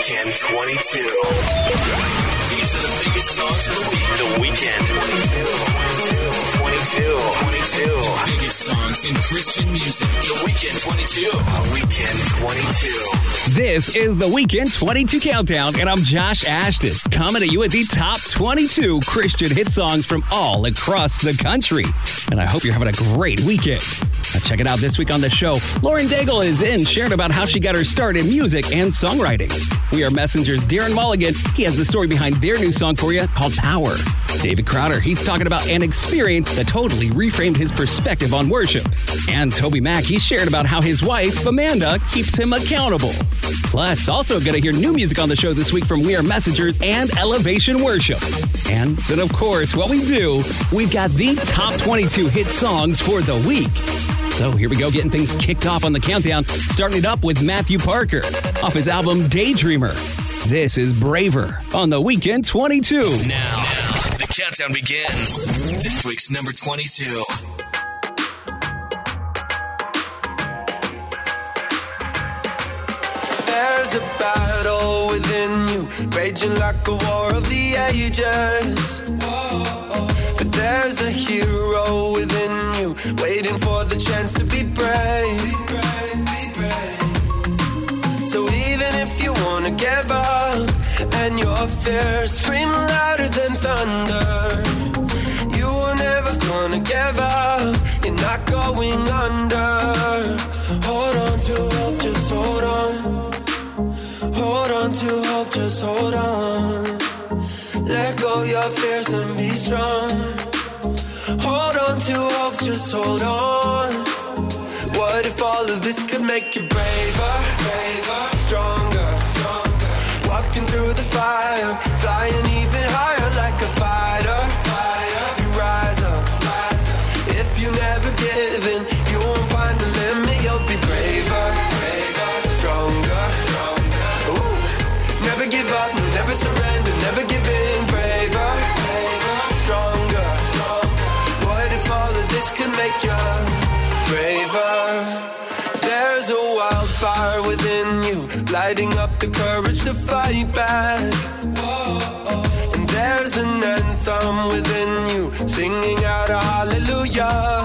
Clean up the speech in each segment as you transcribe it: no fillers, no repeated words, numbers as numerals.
Weekend 22. These are the biggest songs of the week. The Weekend 22. The biggest songs in Christian music. The Weekend 22. Weekend 22. This is the Weekend 22 Countdown, and I'm Josh Ashton, coming at you with the top 22 Christian hit songs from all across the country. And I hope you're having a great weekend. Now check it out this week on the show. Lauren Daigle is in, sharing about how she got her start in music and songwriting. We Are Messenger's Darren Mulligan. He has the story behind their new song for you called Power. David Crowder, he's talking about an experience that totally reframed his perspective on worship. And Toby Mack, he's sharing about how his wife, Amanda, keeps him accountable. Plus, also going to hear new music on the show this week from We Are Messengers and Elevation Worship. And then, of course, what we do, we've got the top 22 hit songs for the week. So here we go, getting things kicked off on the countdown, starting it up with Matthew Parker off his album Daydreamer. This is Braver on the Weekend 22. Now, the countdown begins. This week's number 22. There's a battle within you, raging like a war of the ages. But there's a hero within you, waiting for the chance to be brave. So even if you wanna give up, and your fears scream louder than thunder, you are never gonna give up, you're not going under. Hold on to hope, just hold on. Hold on to hope, just hold on. Let go your fears and be strong. Hold on to hope, just hold on. What if all of this could make you braver, stronger, walking through the fire, flying even higher like a fighter. You rise up, if you never give in, you won't find the limit, you'll be braver, stronger. Ooh. Never give up, no, never surrender, never give in, braver, stronger. What if all of this could make you braver? There's a wildfire within you, lighting up the courage to fight back. And there's an anthem within you, singing out a hallelujah.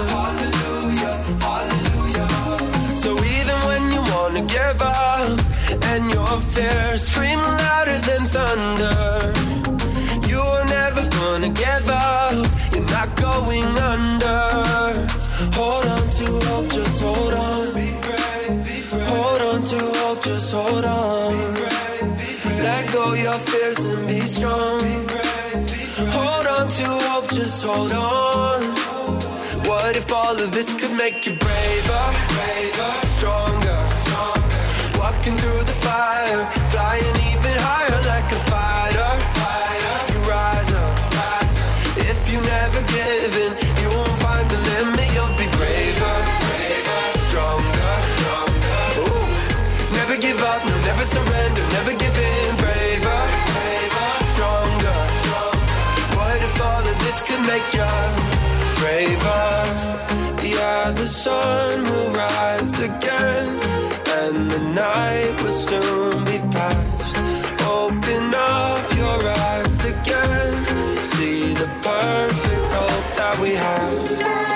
So even when you wanna give up, and your fears scream louder than thunder, you are never gonna give up, you're not going under. Hold on to hope, just hold on. Hold on to hope, just hold on. Let go your fears and be strong. Hold on to hope, just hold on. What if all of this could make you braver, stronger, walking through the fire, flying even higher like a fighter. You rise up, if you never give in, you won't find the limit, you'll be braver, stronger. Ooh. Never give up, no, never surrender, never give in, braver, stronger. What if all of this could make you braver? Yeah, the sun will rise again, and the night will soon be past. Open up your eyes again, see the perfect hope that we have.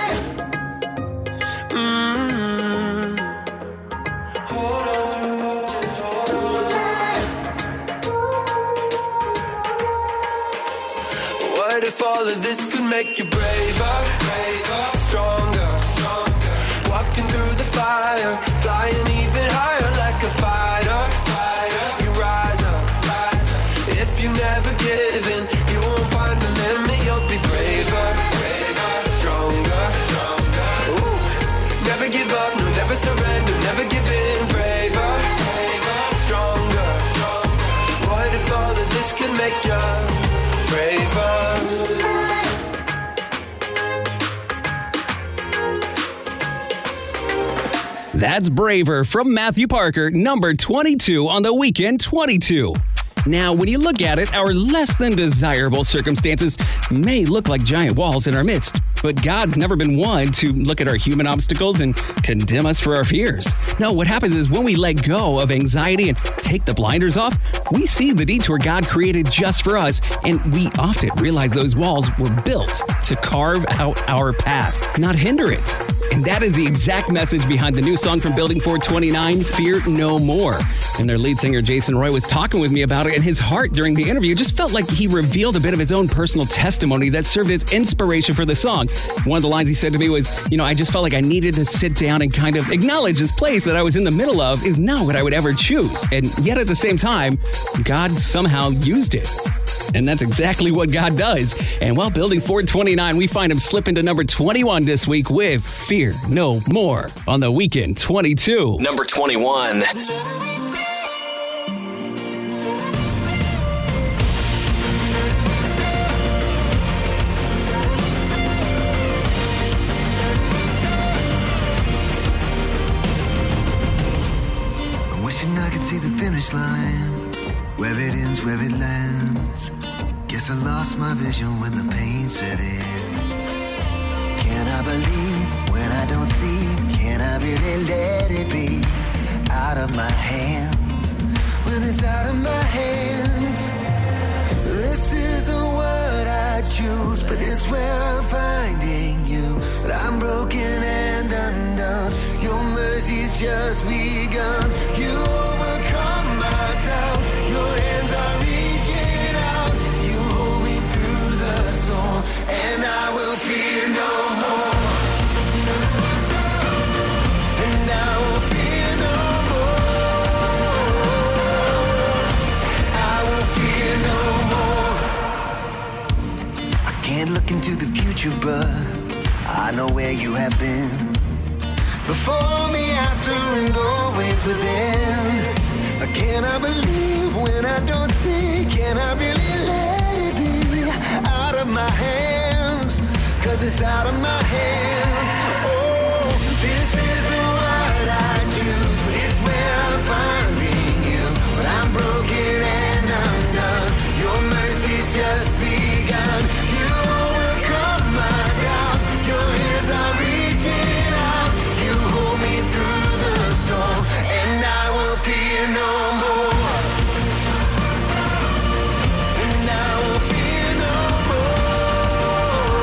Hold on to hope, just hold on. What if all of this could make you braver, stronger, walking through the fire, flying even higher like a fighter. You rise up, if you never give in, you won't find the limit, you'll be braver, stronger. Ooh. Never give up, no, never surrender, never give in, braver, stronger. What if all of this could make you braver? That's Braver from Matthew Parker, number 22 on the Weekend 22. Now, when you look at it, our less than desirable circumstances may look like giant walls in our midst, but God's never been one to look at our human obstacles and condemn us for our fears. No, what happens is when we let go of anxiety and take the blinders off, we see the detour God created just for us, and we often realize those walls were built to carve out our path, not hinder it. And that is the exact message behind the new song from Building 429, Fear No More. And their lead singer, Jason Roy, was talking with me about it, and his heart during the interview just felt like he revealed a bit of his own personal testimony that served as inspiration for the song. One of the lines he said to me was, I just felt like I needed to sit down and kind of acknowledge this place that I was in the middle of is not what I would ever choose. And yet at the same time, God somehow used it. And that's exactly what God does. And while Building 429, we find him slipping to number 21 this week with Fear No More on the Weekend 22. Number 21. Wishing I could see the finish line, where it ends, where it lands. Guess I lost my vision when the pain set in. Can I believe when I don't see? Can I really let it be out of my hands? When it's out of my hands, this isn't what I choose, but it's where I'm finding you. But I'm broken and undone. Your mercy's just begun. You overcome my doubt. Your hands are reaching out. You hold me through the storm, and I will fear no more. And I will fear no more. I will fear no more. I can't look into the future, but I know where you have been. Before me, after, and always within. Can I believe when I don't see? Can I really let it be out of my hands? 'Cause it's out of my hands. Oh, this isn't what I choose, but it's where I'm finding you. But I'm broken and undone. Your mercy's just begun. You overcome my doubt. Your hands are reaching out. You hold me through the storm, and I will fear no more. And I will fear no more.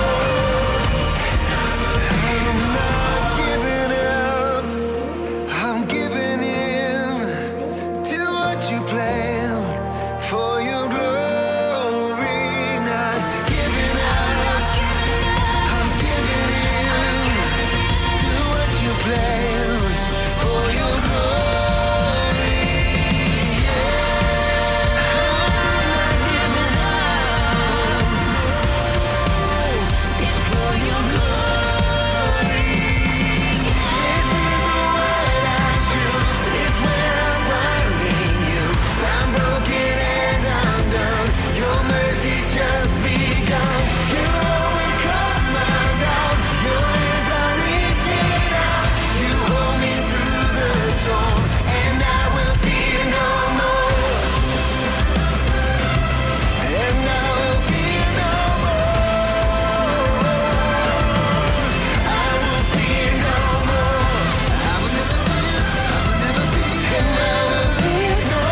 I'm not giving up. I'm giving in to what you planned for your glory. Not giving up. I'm giving in to what you planned for your glory. It's for your glory. This isn't what I choose, but it's where I'm finding you. I'm broken and undone. Your mercy's just begun. You overcome my doubt. Your hands are reaching out. You hold me through the storm, and I will fear no more. And I will fear no more. I will fear no more. I will never be, I will never be, and I will fear no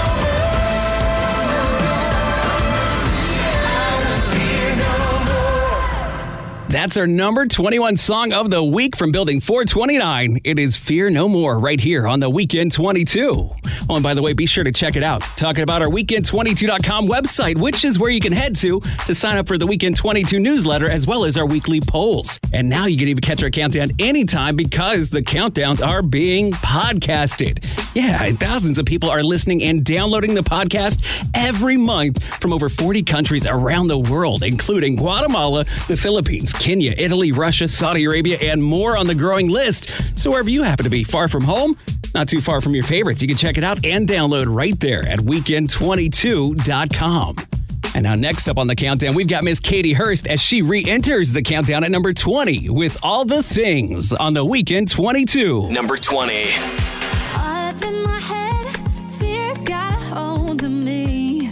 more. That's our number 21 song of the week from Building 429. It is Fear No More right here on the Weekend 22. Oh, and by the way, be sure to check it out. Talking about our Weekend22.com website, which is where you can head to sign up for the Weekend 22 newsletter, as well as our weekly polls. And now you can even catch our countdown anytime because the countdowns are being podcasted. Yeah, and thousands of people are listening and downloading the podcast every month from over 40 countries around the world, including Guatemala, the Philippines, Kenya, Italy, Russia, Saudi Arabia, and more on the growing list. So wherever you happen to be, far from home, not too far from your favorites, you can check it out and download right there at weekend22.com. And now next up on the countdown, we've got Miss Katie Hurst as she re-enters the countdown at number 20 with All the Things on the Weekend 22. Number 20. All up in my head, fear's got a hold of me.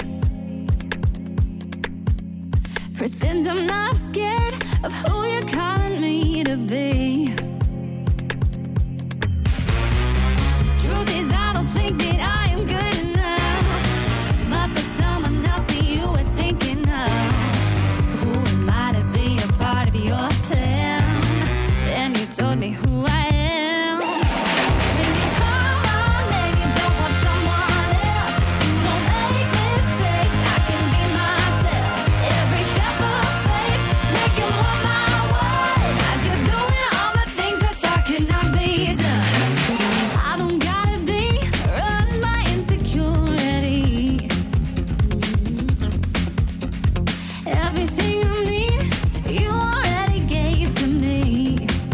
I'm not scared of who you're calling me to be. Truth is, I don't think that I am good enough. Must have someone else that you were thinking of. Who am I to be a part of your plan? Then you told me who I am. When you come on, then you don't want someone else. You don't make mistakes, I can be myself. Every step of faith, taking one my way. As you're doing all the things I thought could not be done. I don't gotta be run by insecurity. Everything I need, you already gave to me.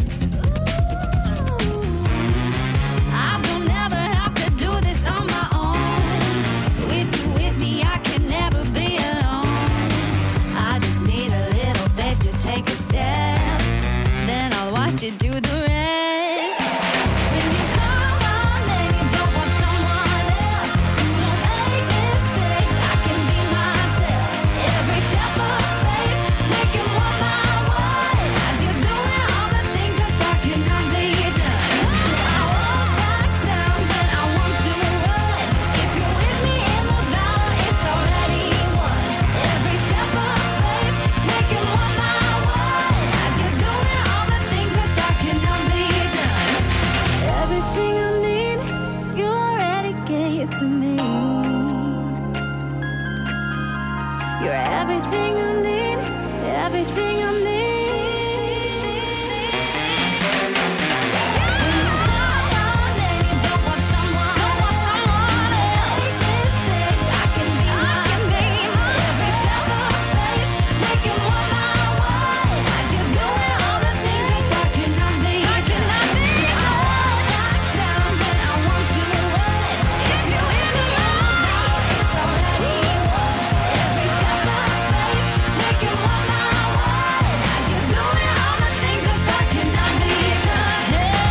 I don't ever have to do this on my own. With you with me, I can never be alone. I just need a little faith to take a step. Then I'll watch you do the rest. When you come on, then you don't want someone else. You don't make mistakes, I can be myself. Every step of faith, taking one my way. As you're doing all the things I thought could not be done. So I won't back down, but I want to run. If you're with me in the battle, it's already won. Every step of faith, taking one my way. As you're doing all the things I thought could not be done. Everything I need, you already gave to me. You're everything I need, everything I need. When you come on, then you don't want someone else. Mistakes, I can be myself. Every step of faith, taking one my way. As you're doing all the things I thought could not be done. So I won't back down, but I want to run. If you're with me in the battle, it's already won. Every step of faith, taking one my way. As you're doing all the things I thought could not be done.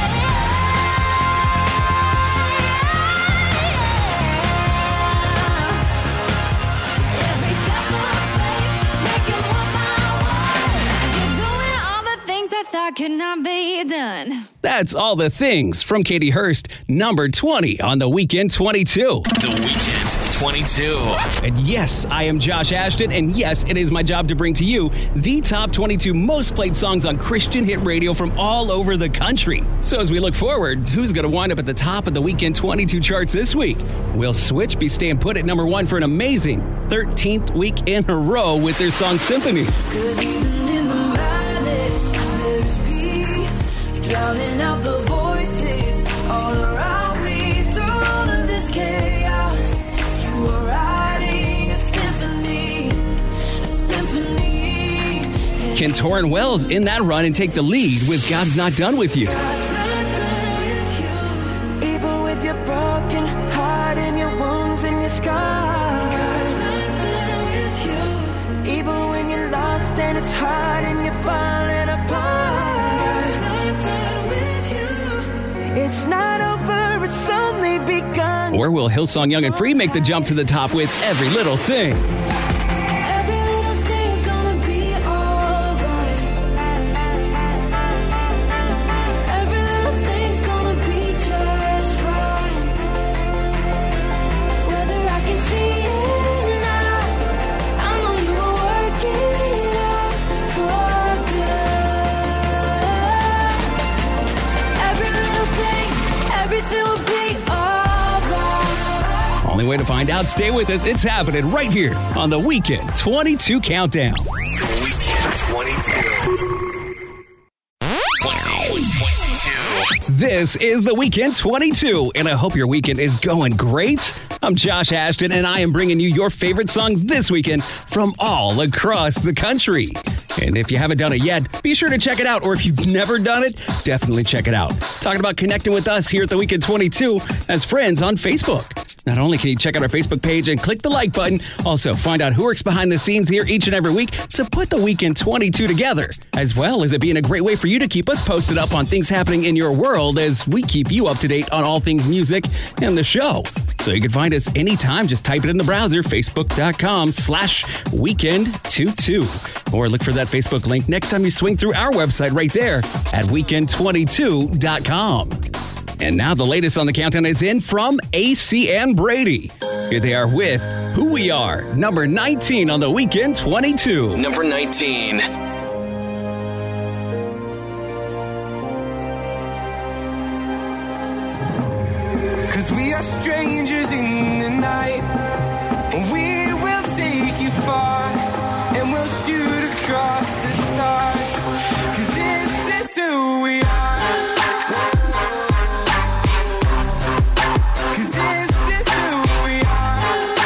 Every step of faith, taking one my way. As you're doing all the things I thought could not be done. That's All the Things from Katie Hurst, number 20 on the Weekend 22. The Weekend 22. And yes, I am Josh Ashton, and yes, it is my job to bring to you the top 22 most played songs on Christian hit radio from all over the country. So as we look forward, who's going to wind up at the top of the Weekend 22 charts this week? Will Switch be staying put at number 1 for an amazing 13th week in a row with their song Symphony? 'Cause even in the madness, there's peace, drowning out the voices all around me. Through all of this chaos, you are writing a symphony, a symphony. Can Torrin Wells in that run and take the lead with God's Not Done With You? God's not done with you, even with your broken heart and your wounds and your scars. God's not done with you, even when you're lost and it's hard and you're falling apart. God's not done with you. It's not over, it's only begun. Or will Hillsong Young and Free make the jump to the top with Every Little Thing? Every little thing's gonna be alright. Every little thing's gonna be just fine. Whether I can see it now, I know you will work it out for good. Every little thing, everything will be alright. Only way to find out, stay with us. It's happening right here on the Weekend 22 Countdown. The Weekend 22. 22. This is the Weekend 22, and I hope your weekend is going great. I'm Josh Ashton, and I am bringing you your favorite songs this weekend from all across the country. And if you haven't done it yet, be sure to check it out. Or if you've never done it, definitely check it out. Talking about connecting with us here at the Weekend 22 as friends on Facebook. Not only can you check out our Facebook page and click the like button, also find out who works behind the scenes here each and every week to put the Weekend 22 together, as well as it being a great way for you to keep us posted up on things happening in your world as we keep you up to date on all things music and the show. So you can find us anytime. Just type it in the browser, facebook.com/weekend22. Or look for that Facebook link next time you swing through our website right there at weekend22.com. And now the latest on the countdown is in from AC and Brady. Here they are with Who We Are, number 19 on the Weekend 22. Number 19. Cause we are strangers in the night. We will take you far, and we'll shoot across the stars. Cause this is who we are. Cause this is who we are.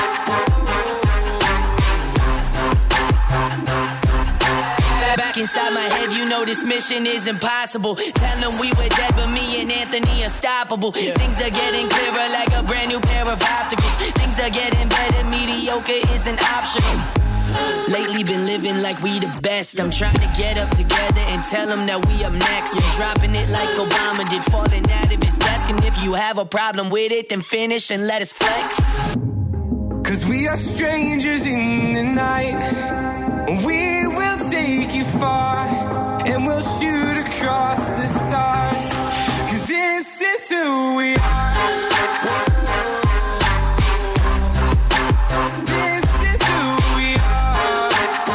Back inside my head, you know this mission is impossible. Tell them we were dead, but me and Anthony unstoppable. Things are getting clearer like a brand new pair of opticals. Things are getting better, mediocre isn't optional. Lately been living like we the best. I'm trying to get up together and tell them that we up next. I'm dropping it like Obama did, falling out of his desk. And if you have a problem with it, then finish and let us flex. Cause we are strangers in the night. We will take you far, and we'll shoot across the stars. Cause this is who we are. This is who we are.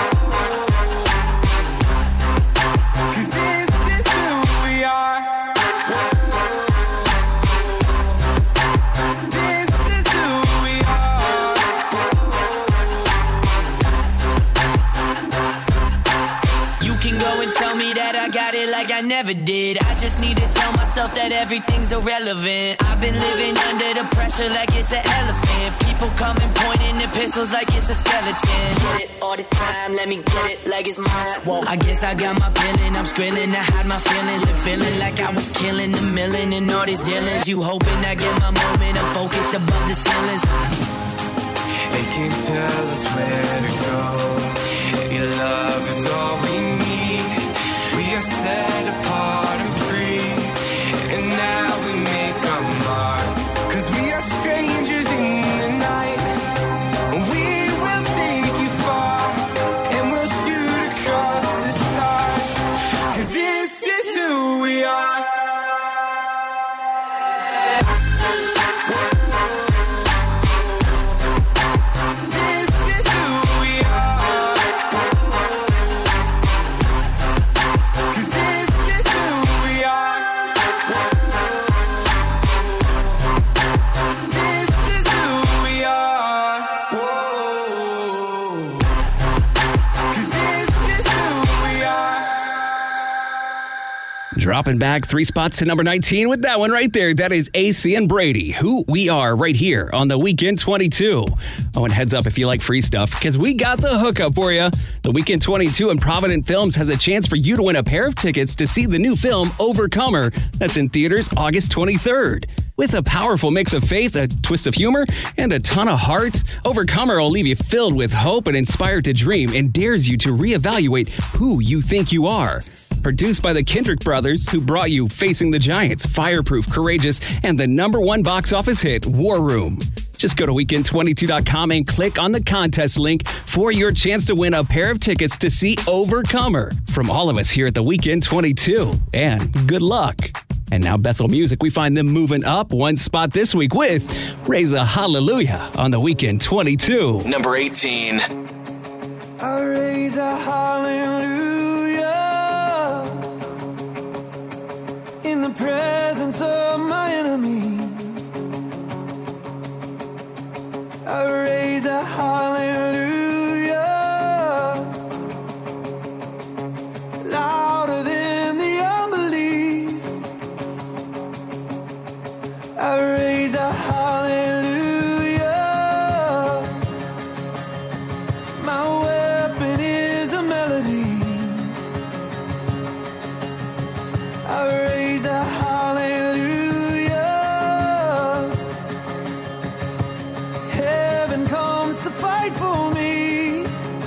Cause this is who we are. This is who we are. You can go and tell me that I got it like I never did. I just need to tell myself that everything's irrelevant. I've been living under the pressure like it's an elephant. People come and pointing their pistols like it's a skeleton. Get it all the time, let me get it like it's mine. Whoa. I guess I got my feeling, I'm skrilling to hide my feelings and feeling like I was killing the million and all these dealings. You hoping I get my moment, I'm focused above the ceilings. They can't tell us where to go. Your love is all we need. We are set apart and free, and now we make our mark. Cause we are strangers in the night. We will take you far, and we'll shoot across the stars. Cause this is who we are. This is who we are. Cause this is who we are. This is who we are. Whoa. Cause this is who we are. Dropping back 3 spots to number 19 with that one right there. That is AC and Brady, Who We Are, right here on the Weekend 22. Oh, and heads up if you like free stuff, because we got the hookup for you. The Weekend 22 and Provident Films has a chance for you to win a pair of tickets to see the new film Overcomer. That's in theaters August 23rd. With a powerful mix of faith, a twist of humor, and a ton of heart, Overcomer will leave you filled with hope and inspired to dream and dares you to reevaluate who you think you are. Produced by the Kendrick brothers, who brought you Facing the Giants, Fireproof, Courageous, and the #1 box office hit, War Room. Just go to weekend22.com and click on the contest link for your chance to win a pair of tickets to see Overcomer. From all of us here at the Weekend 22. And good luck. And now Bethel Music, we find them moving up 1 spot this week with Raise a Hallelujah on the Weekend 22. Number 18. I raise a hallelujah in the presence of my enemies. I raise a hallelujah louder than the unbelief. I raise a hallelujah. My weapon is a melody. I raise a hallelujah wants to fight for me.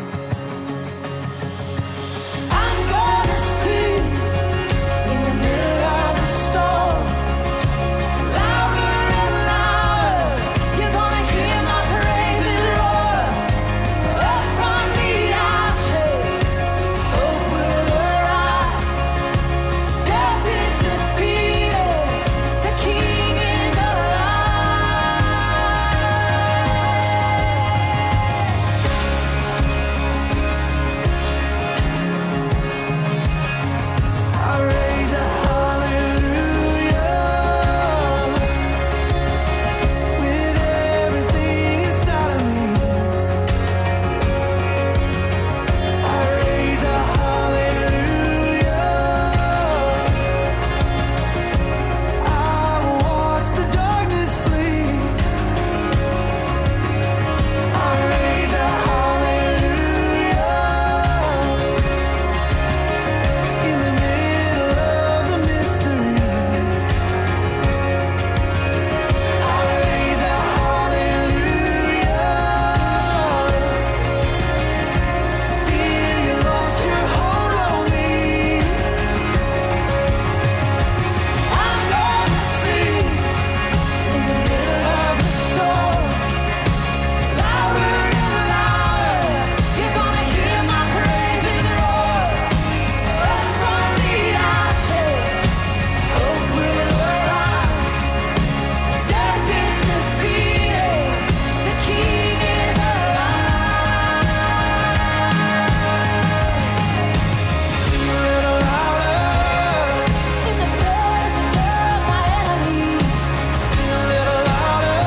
I'm gonna sing in the middle of the storm. Louder and louder, you're gonna hear my praises roar. Up from the ashes, hope will arise. Death is defeated, the King is alive. I raise a hallelujah with everything inside of me. I raise a hallelujah. I will watch the darkness flee. I raise a hallelujah in the middle of the mystery. I raise a hallelujah. Feel you lost your hold on me. I'm gonna sing in the middle of the storm. Louder and louder, you're gonna hear my praises roar. Up from the ashes, hope will arise. Death is defeated, the King is alive. Sing a little louder in the presence of my enemies. Sing a little louder,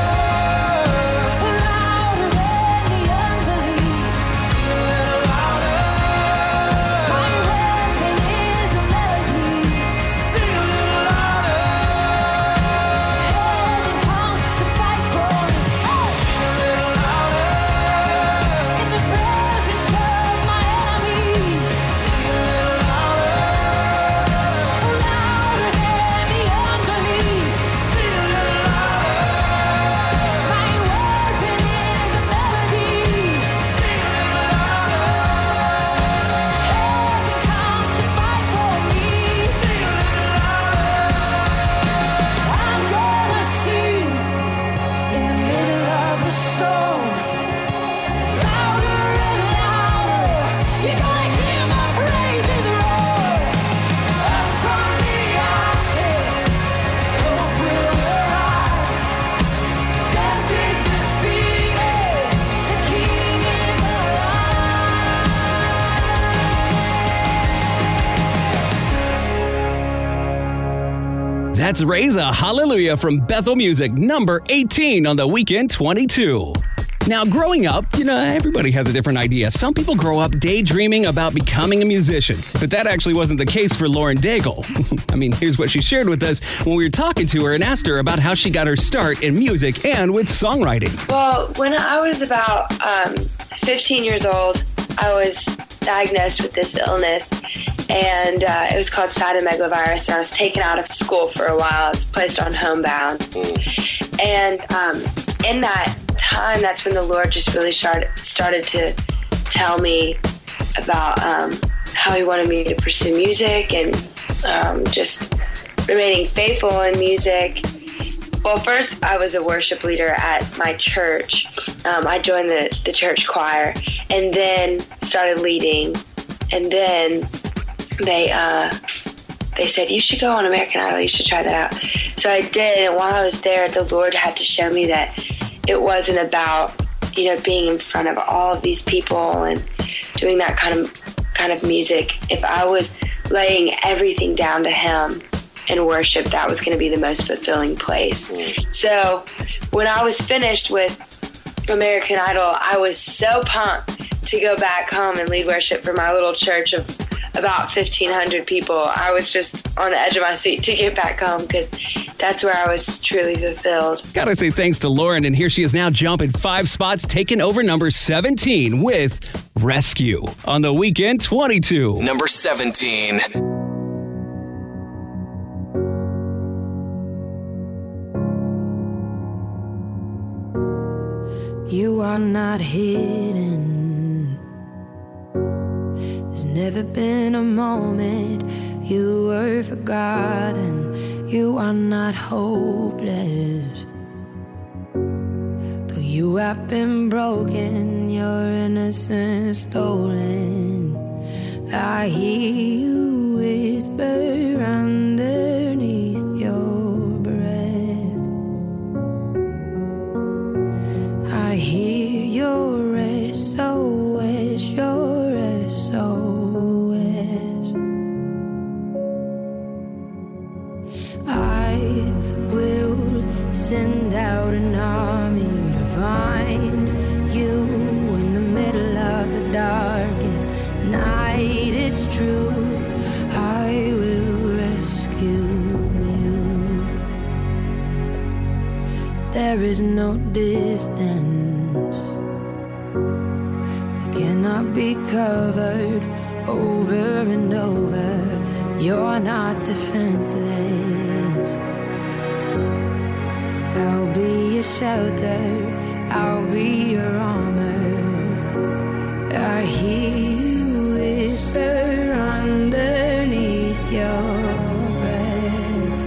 louder than the unbelief. Sing a little louder, my weapon is a melody. Sing a little louder, heaven comes to fight for me. Hey! Sing a little louder in the presence of my enemies. Sing a little louder, louder than the unbelief. Sing a little louder, my weapon is a melody. Sing a little louder, heaven comes to fight for me. Sing a little louder, I'm gonna sing in the middle of the storm. Louder and louder, you're gonna hear my praises roar. Up from the ashes, hope will arise. Death is defeated, the King is alive. That's Raise a Hallelujah from Bethel Music, number 18 on the Weekend 22. Now, growing up, everybody has a different idea. Some people grow up daydreaming about becoming a musician, but that actually wasn't the case for Lauren Daigle. I mean, here's what she shared with us when we were talking to her and asked her about how she got her start in music and with songwriting. Well, when I was about 15 years old, I was diagnosed with this illness, and it was called cytomegalovirus, and I was taken out of school for a while. I was placed on homebound. And in that time, that's when the Lord just really started to tell me about how He wanted me to pursue music and just remaining faithful in music. Well, first, I was a worship leader at my church. I joined the church choir and then started leading. And then they said, you should go on American Idol. You should try that out. So I did. And while I was there, the Lord had to show me that it wasn't about, being in front of all of these people and doing that kind of music. If I was laying everything down to Him in worship, that was going to be the most fulfilling place. So when I was finished with American Idol, I was so pumped to go back home and lead worship for my little church of about 1,500 people. I was just on the edge of my seat to get back home because that's where I was truly fulfilled. Gotta say thanks to Lauren, and here she is now jumping 5 spots, taking over number 17 with Rescue on the Weekend 22. Number 17. You are not hidden. There's never been a moment you were forgotten. You are not hopeless. Though you have been broken, your innocence stolen. I hear you whisper underneath your breath. I hear your SOS, your SOS. I will send out an army to find you in the middle of the darkest night. It's true, I will rescue you. There is no distance that cannot be covered over and over. You're not defenseless. I'll be your shelter, I'll be your armor. I hear you whisper underneath your breath.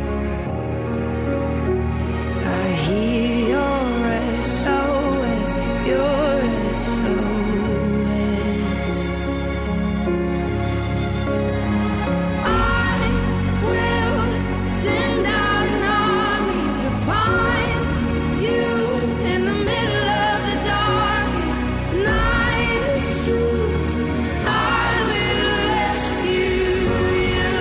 I hear your SOS, your SOS. I will send out an army to find you in the middle of the darkest night. It's true, I will rescue you.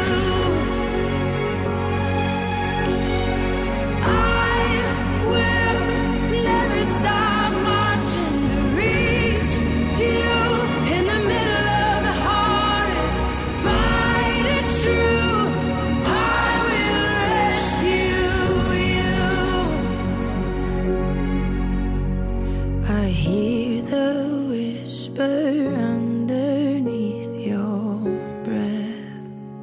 I will never stop marching to reach you in the middle of the hardest fight. It's true, I will rescue you. I hear the whisper underneath your breath.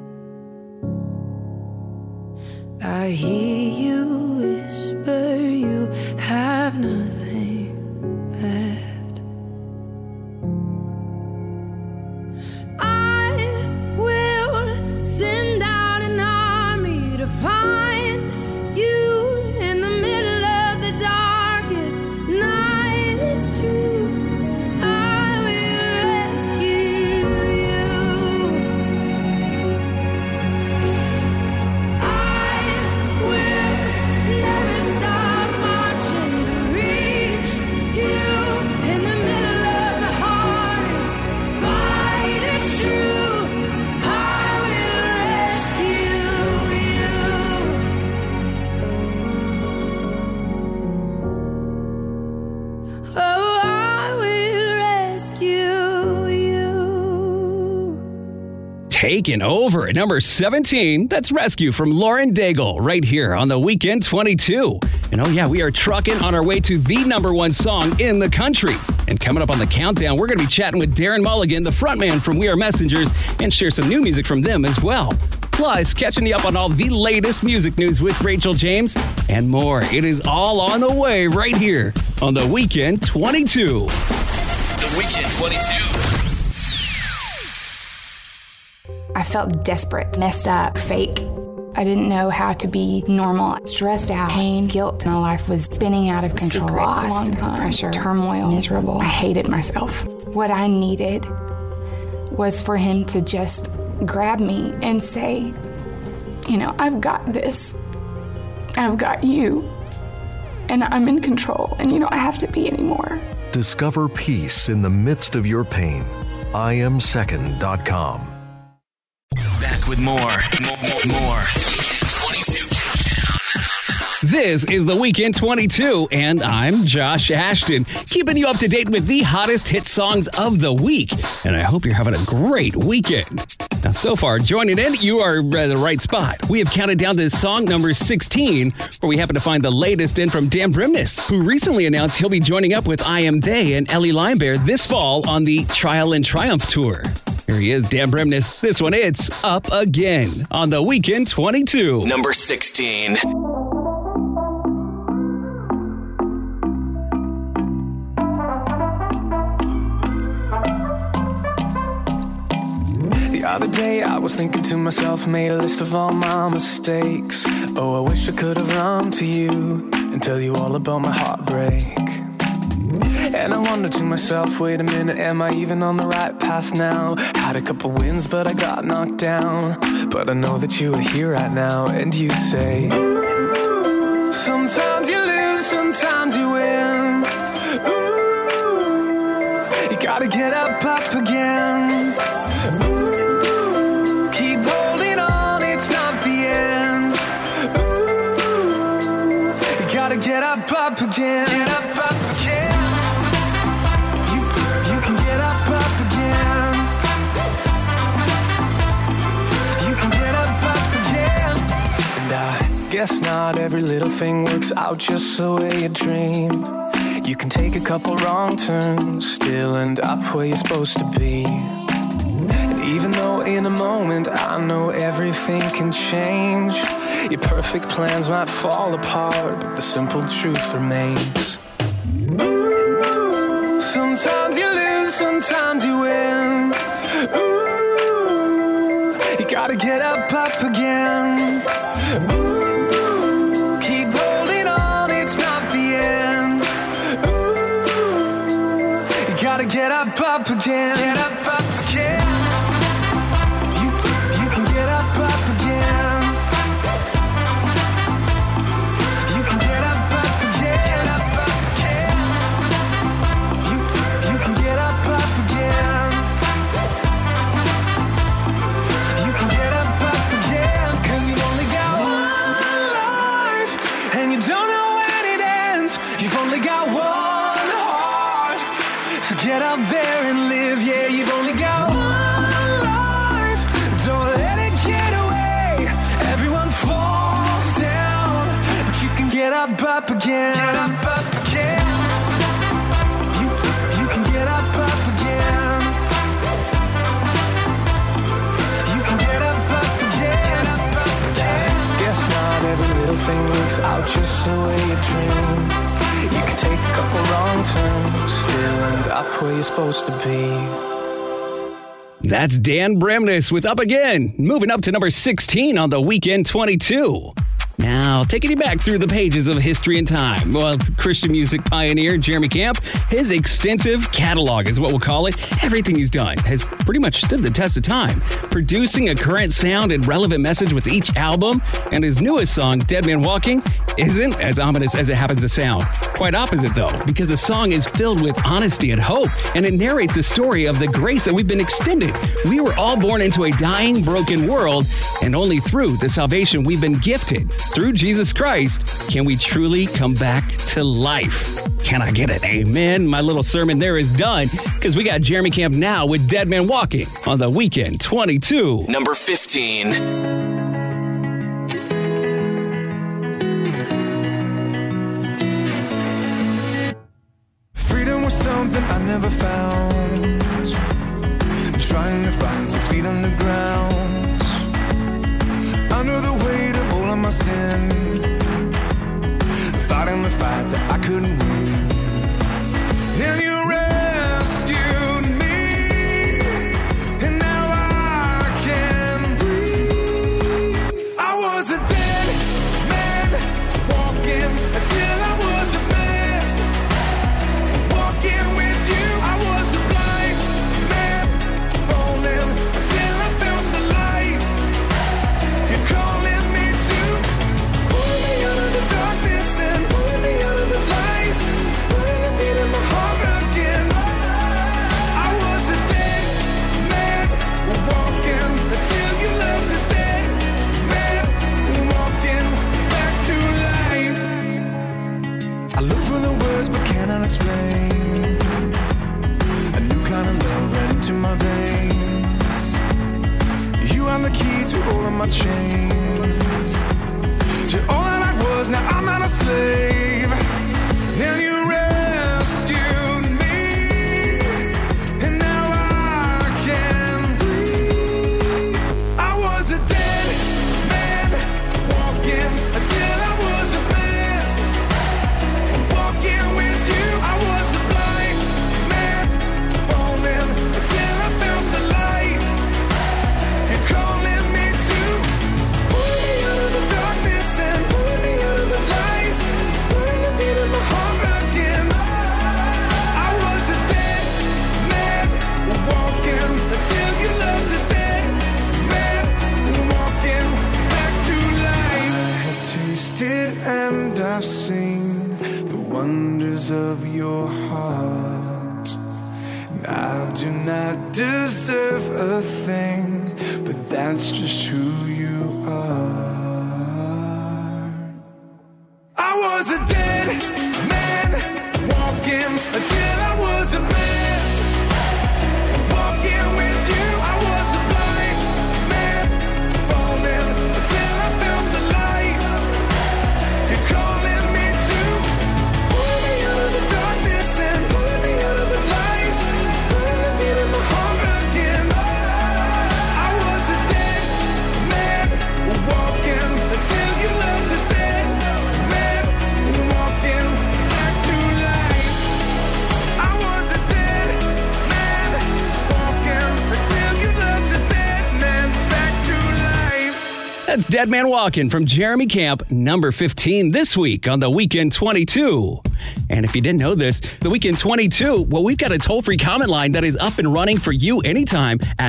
I hear you whisper you have nothing left. I will send out an army to find you in the middle of the darkest night. It's true, I will rescue you. I will never stop marching to reach you in the middle of the hardest fight. It's true, I will rescue you. Oh, I will rescue you. Taking over at number 17. That's Rescue from Lauren Daigle right here on the Weekend 22. And oh yeah, we are trucking on our way to the number one song in the country. And coming up on the countdown, we're going to be chatting with Darren Mulligan, the frontman from We Are Messengers, and share some new music from them as well. Plus, catching you up on all the latest music news with Rachel James and more. It is all on the way right here on the Weekend 22. The Weekend 22. I felt desperate, messed up, fake. I didn't know how to be normal. Stressed out, pain, guilt. My life was spinning out of control. Lost, pressure, turmoil, miserable. I hated myself. What I needed was for him to just grab me and say, you know, I've got this. I've got you. And I'm in control. And you don't have to be anymore. Discover peace in the midst of your pain. IamSecond.com. Back with more. Weekend 22 Countdown. This is the Weekend 22, and I'm Josh Ashton, keeping you up to date with the hottest hit songs of the week. And I hope you're having a great weekend. Now, so far, joining in, you are at the right spot. We have counted down to song number 16, where we happen to find the latest in from Dan Brimness, who recently announced he'll be joining up with I Am They and Ellie Limebear this fall on the Trial and Triumph Tour. Here he is, Dan Brimness. This one, it's Up Again on the Weekend 22. Number 16. other day I was thinking to myself, made a list of all my mistakes. Oh, I wish I could have run to you and tell you all about my heartbreak. And I wondered to myself, wait a minute, am I even on the right path now? Had a couple wins, but I got knocked down. But I know that you are here right now, and you say, ooh, sometimes you lose, sometimes you win. Ooh, you gotta get up again. Ooh, keep holding on, it's not the end. Ooh, you gotta get up again. Get up again. You can get up again. You can get up again. And I guess not every little thing works out just the way you dream. You can take a couple wrong turns, still end up where you're supposed to be. And even though in a moment I know everything can change, your perfect plans might fall apart, but the simple truth remains. Ooh, sometimes you lose, sometimes you win. Ooh, you gotta get up again. Ooh, keep holding on, it's not the end. Ooh, you gotta get up again. Get up again. You can get up again. You can get up again. Get up again. You can get up again. You can get up again. 'Cause you've only got one life, and you don't know when it ends. You've only got one heart, so get out there and live. Yeah, you've only got one life. Don't let it get away. Everyone falls down, but you can get up again. Get up again. You can get up again. You can get up again. Get up again. Guess not every little thing works out just the way you dream. You can take a couple wrong turns, still end up where you're supposed to be. That's Dan Bremnes with Up Again, moving up to number 16 on the Weekend 22. Now, taking you back through the pages of history and time. Well, Christian music pioneer Jeremy Camp, his extensive catalog is what we'll call it. Everything he's done has pretty much stood the test of time, producing a current sound and relevant message with each album. And his newest song, Dead Man Walking, isn't as ominous as it happens to sound. Quite opposite, though, because the song is filled with honesty and hope, and it narrates the story of the grace that we've been extended. We were all born into a dying, broken world, and only through the salvation we've been gifted, through Jesus Christ, can we truly come back to life. Can I get an amen? My little sermon there is done, because we got Jeremy Camp now with Dead Man Walking on the Weekend 22. Number 15. Freedom was something I never found. Trying to find 6 feet underground. Under the weight of all of my sin. Fighting the fight that I couldn't win. And you rescued me. And now I can breathe. I was a dead man walking until I was a man. Walking with you, I was a blind man, falling until I found the light. You're calling me to pull me out of the darkness and pull me out of the lights, putting a beat in my heart again. I was a dead man walking until you left this dead man walking back to life. I look for the words but cannot explain. A new kind of love right into my veins. You are the key to all of my chains. To all that I was, now I'm not a slave. And you rescued me. And now I can breathe. I was a dead man walking until I was a man. Walking with you, I was a blind man, falling until I found the light. your heart. And I do not deserve a thing, but that's just who you are. I was a dead man, walking until I was a man. Walking with you, I was a blind man, falling until I found the light. You're calling me to pull me out of the darkness and pull me out of the lights, putting the beat in my heart again. I was a dead man, walking until you left this dead man, walking back to life. I was a dead man, walking until you left this dead man back to life. That's Dead Man Walking from Jeremy Camp, number 15 this week on the Weekend 22. And if you didn't know this, the Weekend 22, well, we've got a toll-free comment line that is up and running for you anytime at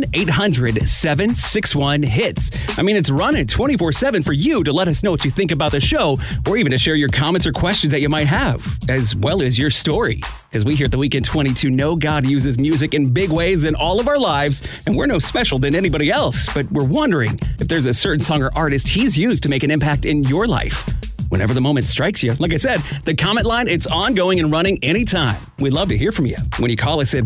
1-800-761-HITS. I mean, it's running 24/7 for you to let us know what you think about the show, or even to share your comments or questions that you might have, as well as your story. Because we here at the Weekend 22 know God uses music in big ways in all of our lives, and we're no special than anybody else. But we're wondering if there's a certain song or artist he's used to make an impact in your life. Whenever the moment strikes you, like I said, the comment line, it's ongoing and running anytime. We'd love to hear from you when you call us at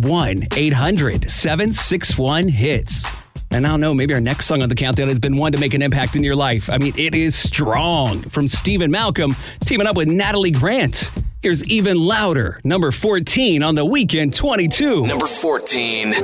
1-800-761-HITS. And I don't know, maybe our next song on the countdown has been one to make an impact in your life. I mean, it is Strong from Stephen Malcolm, teaming up with Natalie Grant. Here's Even Louder, number 14 on the Weekend 22. Number 14.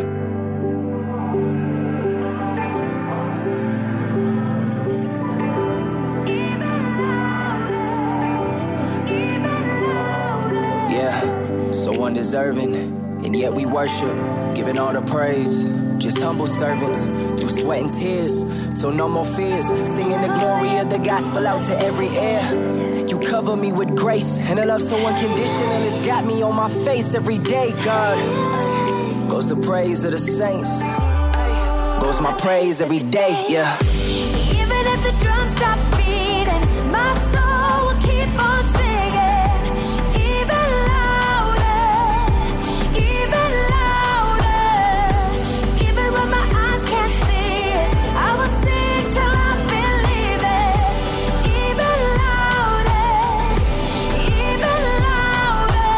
Yeah, so undeserving, and yet we worship, giving all the praise. Just humble servants, through sweat and tears, till no more fears. Singing the glory of the gospel out to every ear. You cover me with grace, and a love so unconditional, it's got me on my face every day, God. Goes the praise of the saints, goes my praise every day, yeah. Even if the drum stops beating, my soul will keep on singing. Even louder, even louder. Even when my eyes can't see it, I will sing till I believe it. Even louder, even louder.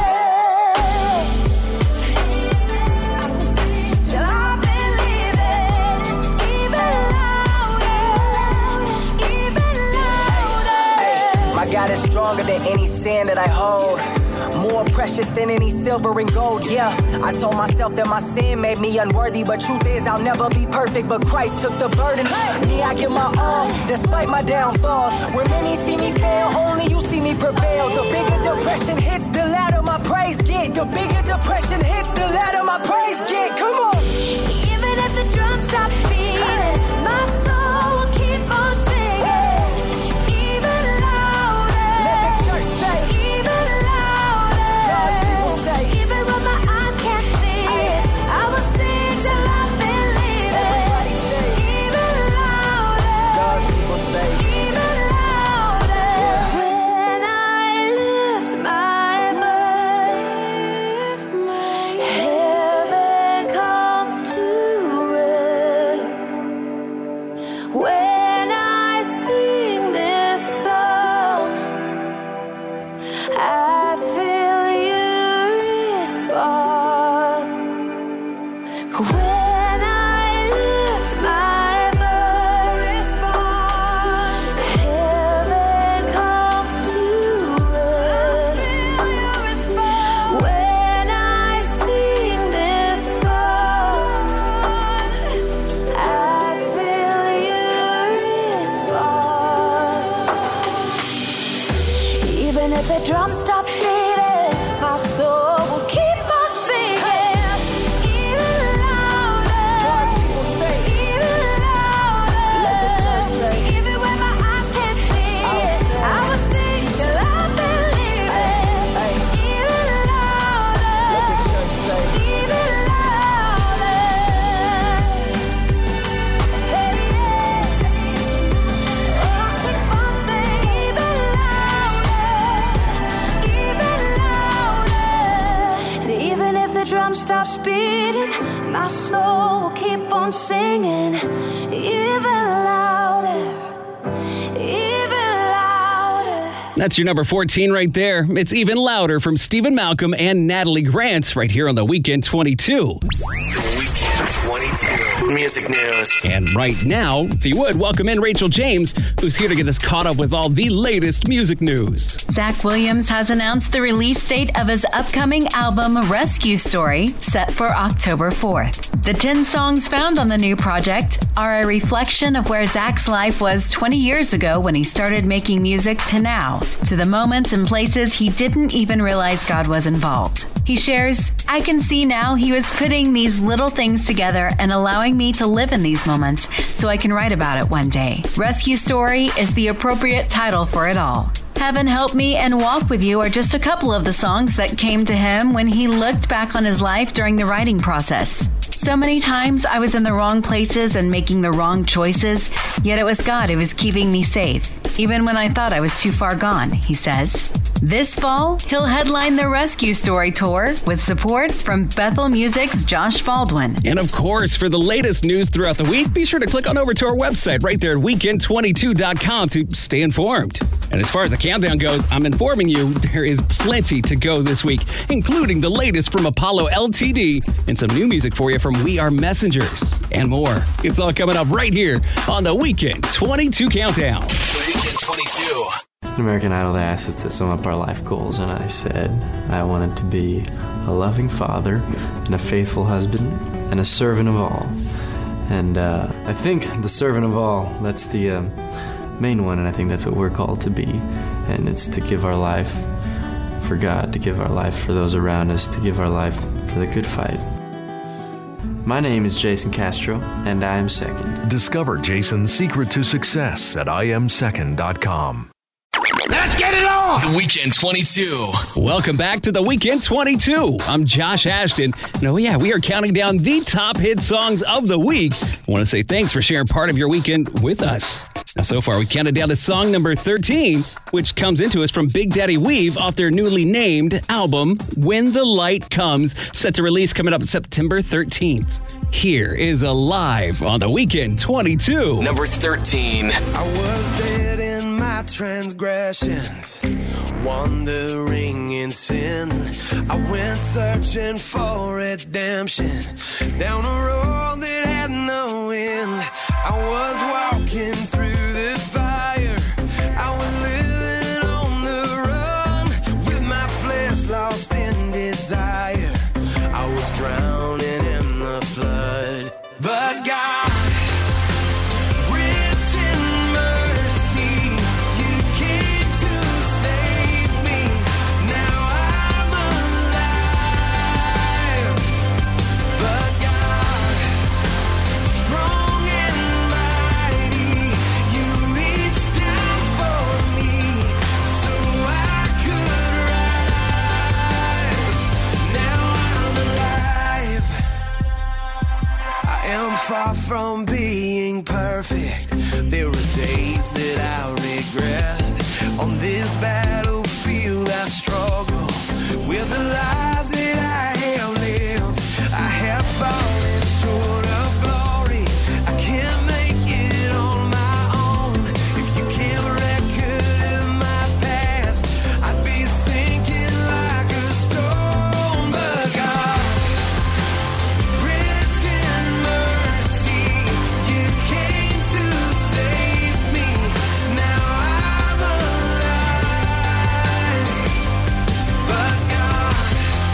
Till I believe it. Even louder. My God is stronger than any sand that I hold, more precious than any silver and gold, yeah. I told myself that my sin made me unworthy, but truth is I'll never be perfect, but Christ took the burden. Me, I give my all, despite my downfalls. When many see me fail, only you see me prevail. The bigger depression hits, the louder my praise get. The bigger depression hits, the louder my praise get. Come on. Even if the drum stops beating, my soul will keep on singing. Even louder. Let the church say, Even louder. God's people say, Even when my eyes can't see it, I will sing till I believe it. everybody say, Even louder. God's people say, Even louder. When I lift my voice, heaven comes to earth. the drum stops beating, my soul will keep on singing, even louder, even louder. That's your number 14 right there. It's Even Louder from Stephen Malcolm and Natalie Grant right here on the Weekend 22. Weekend 22 music news. And right now, if you would, welcome in Rachel James, who's here to get us caught up with all the latest music news. Zach Williams has announced the release date of his upcoming album, Rescue Story, set for October 4th. The 10 songs found on the new project are a reflection of where Zach's life was 20 years ago when he started making music to now, to the moments and places he didn't even realize God was involved. He shares, I can see now he was putting these little things together and allowing me to live in these moments so I can write about it one day. Rescue Story is the appropriate title for it all. Heaven Help Me and Walk With You are just a couple of the songs that came to him when he looked back on his life during the writing process. So many times I was in the wrong places and making the wrong choices, yet it was God who was keeping me safe, even when I thought I was too far gone, he says. This fall, he'll headline the Rescue Story Tour with support from Bethel Music's Josh Baldwin. And of course, for the latest news throughout the week, be sure to click on over to our website right there at weekend22.com to stay informed. And as far as the countdown goes, I'm informing you there is plenty to go this week, including the latest from Apollo LTD and some new music for you from We Are Messengers and more. It's all coming up right here on the Weekend 22 Countdown. Weekend 22. In American Idol, they asked us to sum up our life goals, and I said I wanted to be a loving father and a faithful husband and a servant of all. And I think the servant of all, that's the main one, and I think that's what we're called to be. And it's to give our life for God, to give our life for those around us, to give our life for the good fight. My name is Jason Castro, and I am second. Discover Jason's secret to success at IamSecond.com. Let's get it on! The Weekend 22. Welcome back to the Weekend 22. I'm Josh Ashton. And yeah, we are counting down the top hit songs of the week. I want to say thanks for sharing part of your weekend with us. Now, so far, we counted down to song number 13, which comes into us from Big Daddy Weave off their newly named album, When the Light Comes, set to release coming up September 13th. Here is Alive on the Weekend 22. Number 13. I was dead in my transgressions, wandering in sin. I went searching for redemption down a road that had no end. I was walking through the fire. I was living on the run with my flesh lost in desire. I was drowning in the flood, but God, rich in mercy, you came to save me. Now I'm alive, but God, strong and mighty, you reached down for me so I could rise. Now I'm alive. I am far from being perfect. There are days that I regret. On this battlefield I struggle with the lies that I have lived. I have fallen short of glory. I can't make it on my own. If you kept record of my past, I'd be sinking like a stone. But God, rich in mercy, you came to save me. Now I'm alive, but God,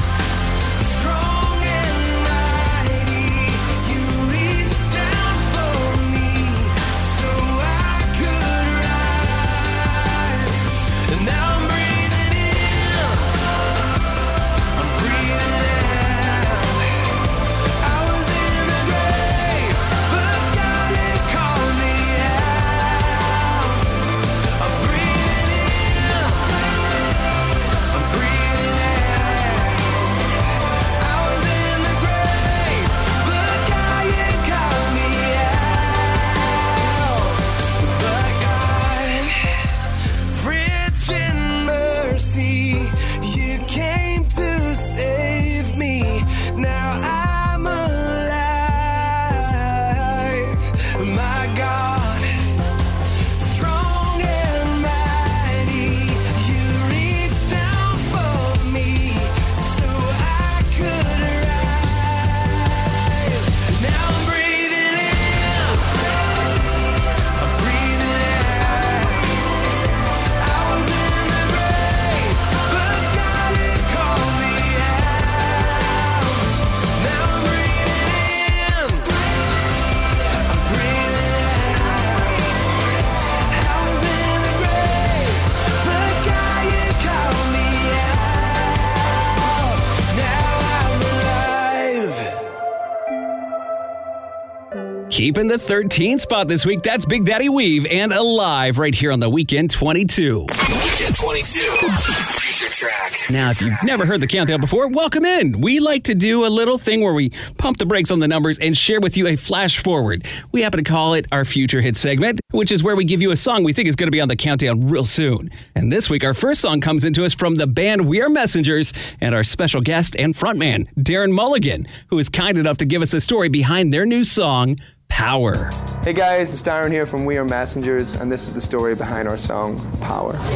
Keeping the 13th spot this week, that's Big Daddy Weave and Alive right here on the Weekend 22. Weekend 22. Future track. Now, if you've never heard the countdown before, welcome in. We like to do a little thing where we pump the brakes on the numbers and share with you a flash forward. We happen to call it our Future Hit segment, which is where we give you a song we think is going to be on the countdown real soon. And this week, our first song comes into us from the band We Are Messengers and our special guest and frontman, Darren Mulligan, who is kind enough to give us a story behind their new song, Power. Hey guys, it's Darren here from We Are Messengers, and this is the story behind our song, Power. We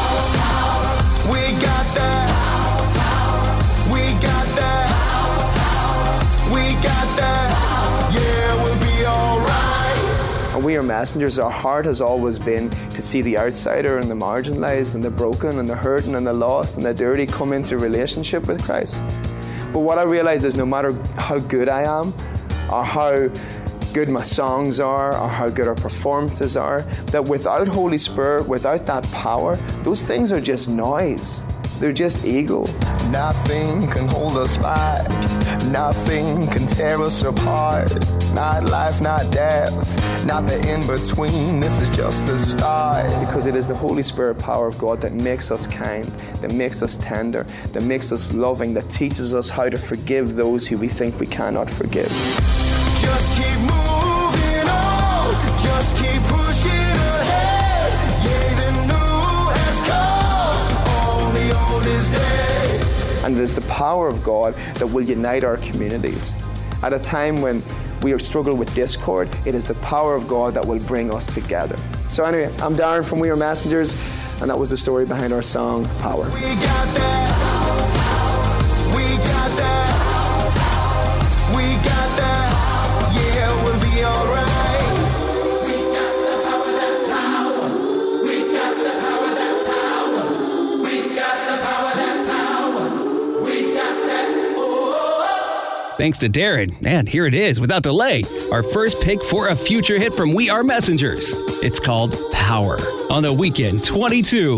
got that. We got that. We got that. Yeah, we'll be alright. And We Are Messengers, our heart has always been to see the outsider and the marginalized and the broken and the hurting and the lost and the dirty come into relationship with Christ. But what I realize is no matter how good I am or how good my songs are or how good our performances are, that without Holy Spirit, without that power, those things are just noise. They're just ego. Nothing can hold us back. Nothing can tear us apart. Not life, not death, not the in-between. This is just the start. Because it is the Holy Spirit power of God that makes us kind, that makes us tender, that makes us loving, that teaches us how to forgive those who we think we cannot forgive. Just keep moving on. Just keep pushing ahead. Yeah, the new has come. All the old is dead. And it is the power of God that will unite our communities. At a time when we struggle with discord, it is the power of God that will bring us together. So anyway, I'm Darren from We Are Messengers, and that was the story behind our song, Power. We got that. We got that. We got that. Yeah, we'll be alright. We got the power, that power. We got the power, that power. We got the power, that power. We got that. Oh. Thanks to Darren. And here it is, without delay, our first pick for a future hit from We Are Messengers. It's called Power on the Weekend 22.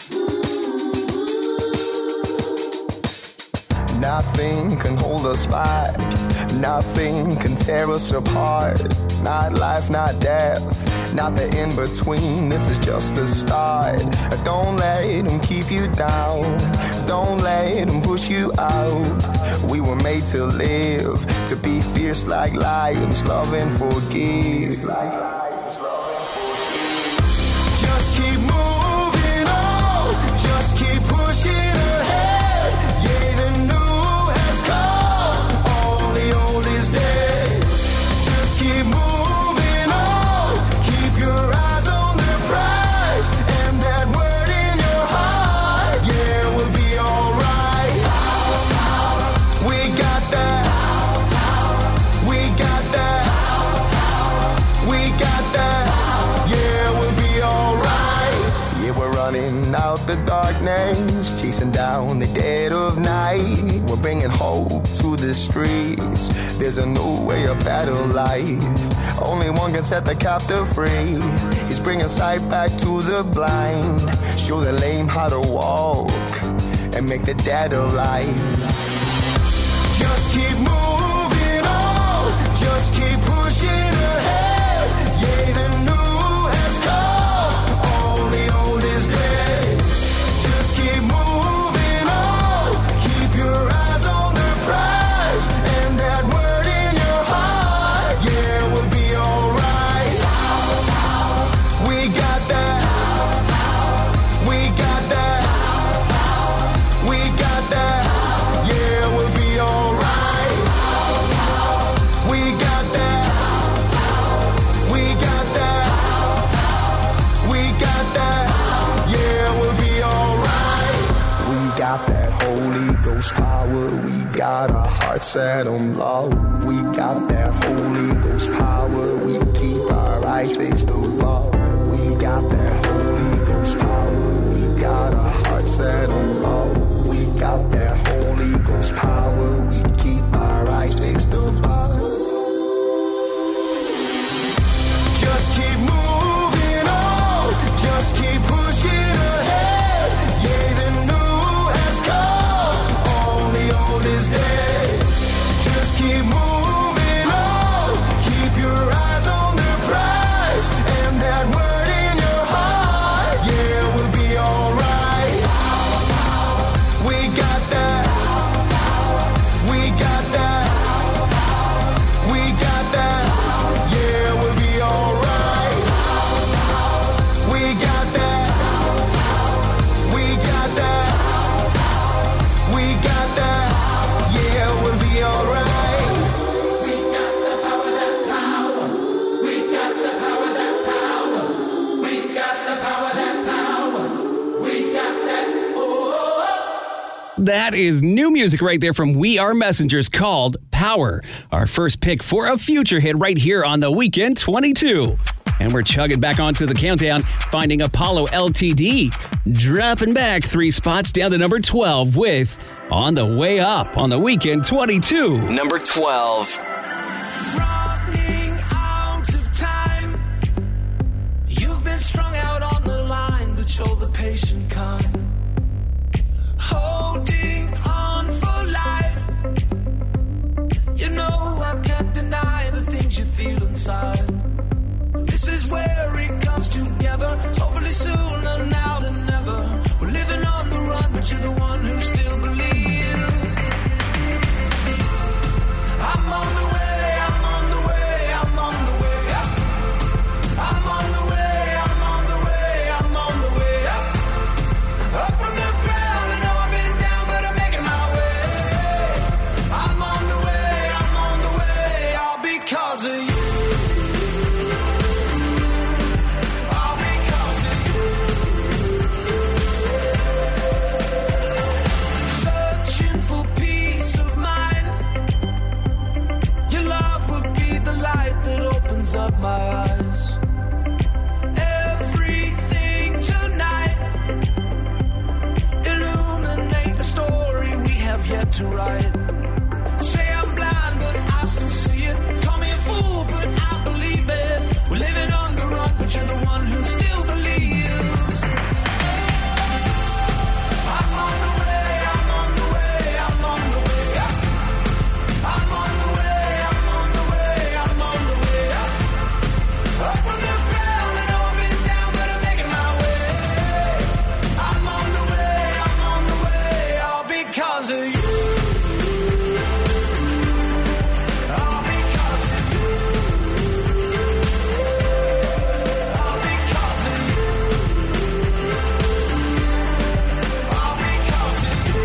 Nothing can hold us back. Nothing can tear us apart. Not life, not death, not the in-between. This is just the start. Don't let them keep you down. Don't let them push you out. We were made to live, to be fierce like lions, love and forgive. Just keep moving on. Just keep pushing ahead. Yeah, the new has come. All the old is dead. Just keep moving on. Keep your eyes on the prize and that word in your heart. Yeah, we'll be alright. We got that. We got that. We got that. Yeah, we'll be alright. Yeah, we're running out the darkness, chasing down the dead of night. We're bringing hope to the streets. There's a new way, a better life. Only one can set the captive free. He's bringing sight back to the blind. Show the lame how to walk and make the dead alive. Just keep moving on. Just keep pushing ahead. Yeah, the new has come. All the old is dead. Just keep moving on. Keep your eyes on the prize and that word in your heart. Yeah, we'll be alright. We got that. We got that. We got that. Yeah, we'll be alright. We got that. We got that. We got that. Yeah, we'll be alright. We got that Holy Ghost power. We got our hearts set on love. We got that Holy Ghost power. We keep our eyes fixed above. We got that Holy Ghost power. We got our hearts set on love. We got that Holy Ghost power. We keep our eyes fixed above. Just keep moving on. Just keep pushing ahead. Yeah, the new has come. All the old is dead. Just keep moving on. Keep your eyes That is new music right there from We Are Messengers called Power. Our first pick for a future hit right here on The Weekend 22. And we're chugging back onto the countdown, finding Apollo LTD, dropping back 3 spots down to number 12 with On the Way Up on The Weekend 22. Number 12. Running out of time. You've been strung out on the line, but you're the patient kind. Holding on for life. You know I can't deny the things you feel inside. This is where it comes together. Hopefully sooner now than never. We're living on the run, but you're the one who still believes. I'm on the way, I'm on the way, I'm on the way up. I'm on the way, I'm on the way, I'm on the way up. Up from the ground, I know I've been down, but I'm making my way. I'm on the way, I'm on the way, all because of you. Up my eyes. Everything tonight. Illuminate the story we have yet to write. Say I'm blind, but I still see it. Call me a fool, but I believe it. We're living on the run, but you're the one who still believes. I'm on the way, I'm on the way, I'm on the way up. I'm on the way, I'm on the way, I'm on the way up. Up from the ground, I know I've been down, but I'm making my way. I'm on the way, all because of you. All because of you. All because of you. All because of you.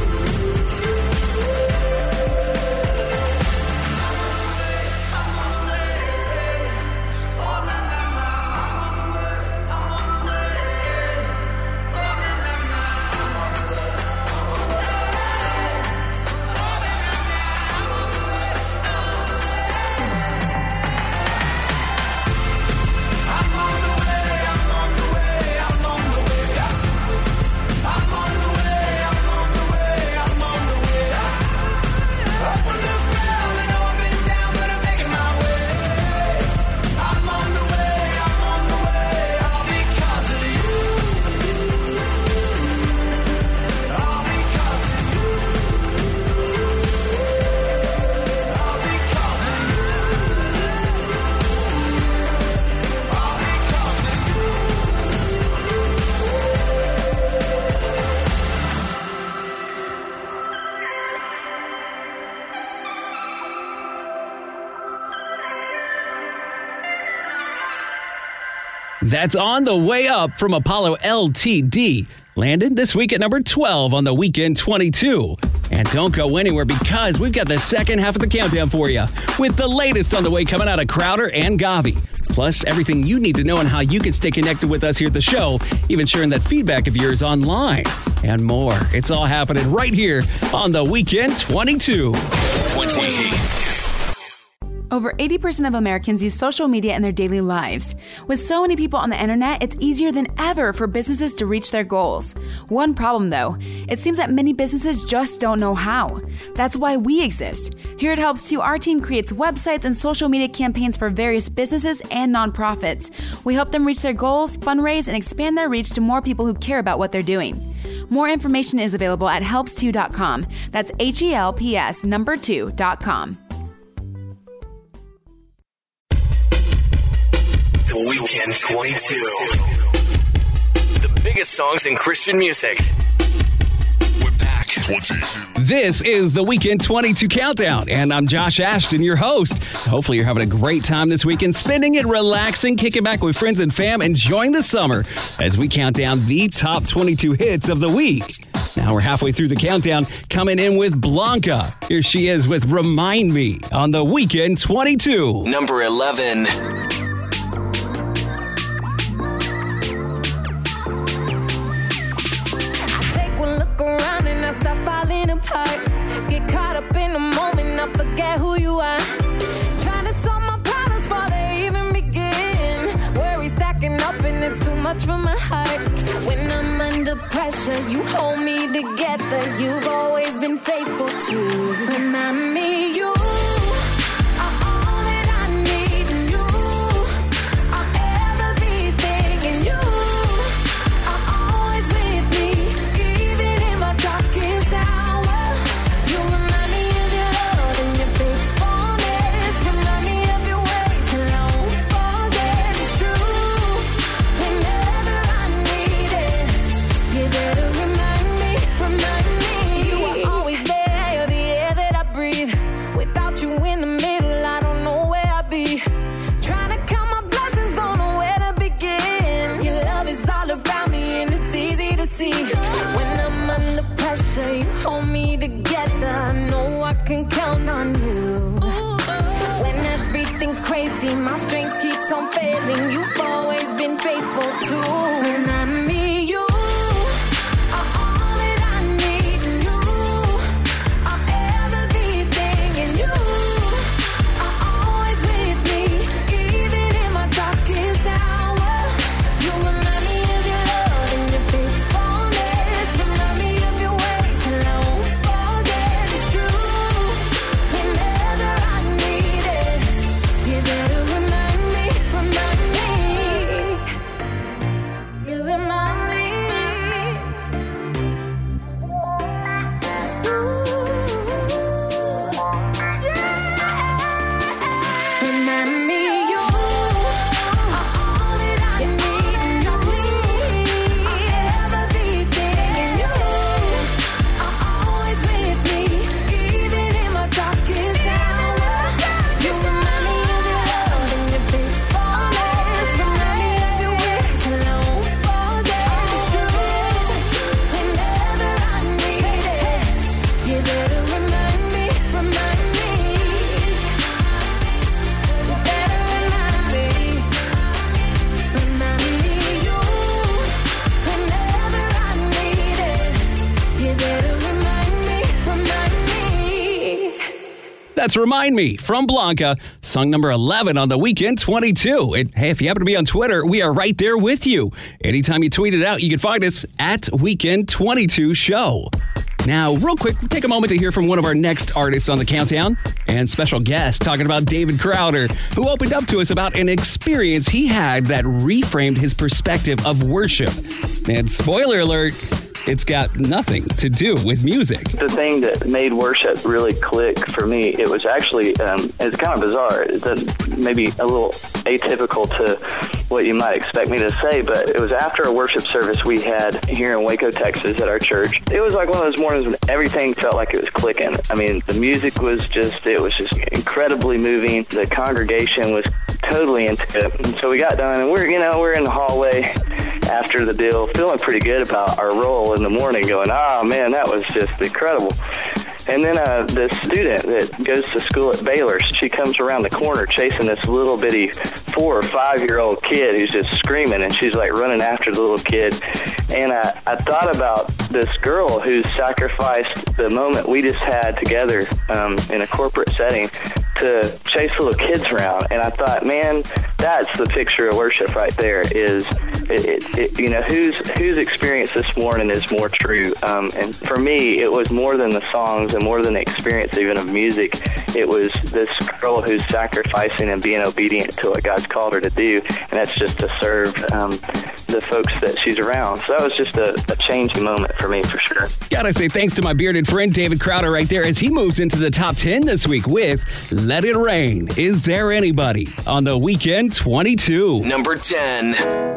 That's On the Way Up from Apollo LTD. Landed this week at number 12 on The Weekend 22. And don't go anywhere because we've got the second half of the countdown for you with the latest on the way coming out of Crowder and Gavi. Plus, everything you need to know on how you can stay connected with us here at the show, even sharing that feedback of yours online and more. It's all happening right here on The Weekend 22. 20. Over 80% of Americans use social media in their daily lives. With so many people on the internet, it's easier than ever for businesses to reach their goals. One problem, though, it seems that many businesses just don't know how. That's why we exist. Here at Helps You, our team creates websites and social media campaigns for various businesses and nonprofits. We help them reach their goals, fundraise, and expand their reach to more people who care about what they're doing. More information is available at helps2.com. That's HELPS number 2.com. The Weekend 22. The biggest songs in Christian music. We're back. 22. This is the Weekend 22 Countdown, and I'm Josh Ashton, your host. Hopefully you're having a great time this weekend, spending it relaxing, kicking back with friends and fam, enjoying the summer as we count down the top 22 hits of the week. Now we're halfway through the countdown, coming in with Blanca. Here she is with Remind Me on the Weekend 22. Number 11. Look around and I stop by care who you are. Trying to solve my problems before they even begin. Worry stacking up and it's too much for my heart. When I'm under pressure, you hold me together. You've always been faithful to remind me you. You hold me together. I know I can count on you. When everything's crazy, my strength keeps on failing. You've always been faithful to remind me you. That's Remind Me from Blanca, song number 11 on the Weekend 22. And hey, if you happen to be on Twitter, we are right there with you. Anytime you tweet it out, you can find us at Weekend 22 Show. Now, real quick, take a moment to hear from one of our next artists on the countdown and special guest talking about David Crowder, who opened up to us about an experience he had that reframed his perspective of worship. And spoiler alert, it's got nothing to do with music. The thing that made worship really click for me, it was actually, it's kind of bizarre. It's maybe a little atypical to what you might expect me to say, but it was after a worship service we had here in Waco, Texas at our church. It was like one of those mornings when everything felt like it was clicking. I mean, the music was just incredibly moving. The congregation was totally into it. And so we got done, and we're in the hallway after the deal, feeling pretty good about our role in the morning, going, oh man, that was just incredible. And then this student that goes to school at Baylor, she comes around the corner chasing this little bitty 4 or 5 year old kid who's just screaming, and she's like running after the little kid. And I thought about this girl who sacrificed the moment we just had together in a corporate setting to chase little kids around. And I thought, man, that's the picture of worship right there. Is whose experience this morning is more true? And for me, it was more than the songs and more than the experience even of music. It was this girl who's sacrificing and being obedient to what God's called her to do, and that's just to serve the folks that she's around. So that was just a changing moment for me, for sure. Gotta say thanks to my bearded friend David Crowder right there as he moves into the top 10 this week with Let It Rain. Is There Anybody on the Weekend 22. Number 10.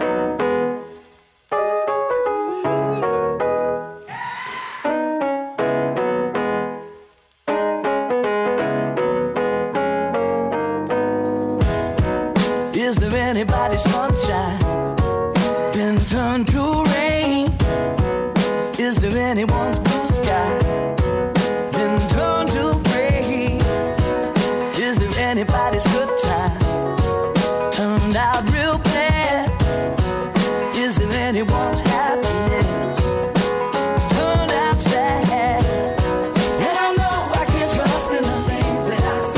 Is there anybody's sunshine been turned to rain? Is there anyone's blue sky been turned to gray? Is there anybody's good time turned out real bad? Is there anyone's happiness turned out sad? And I know I can't trust in the things that I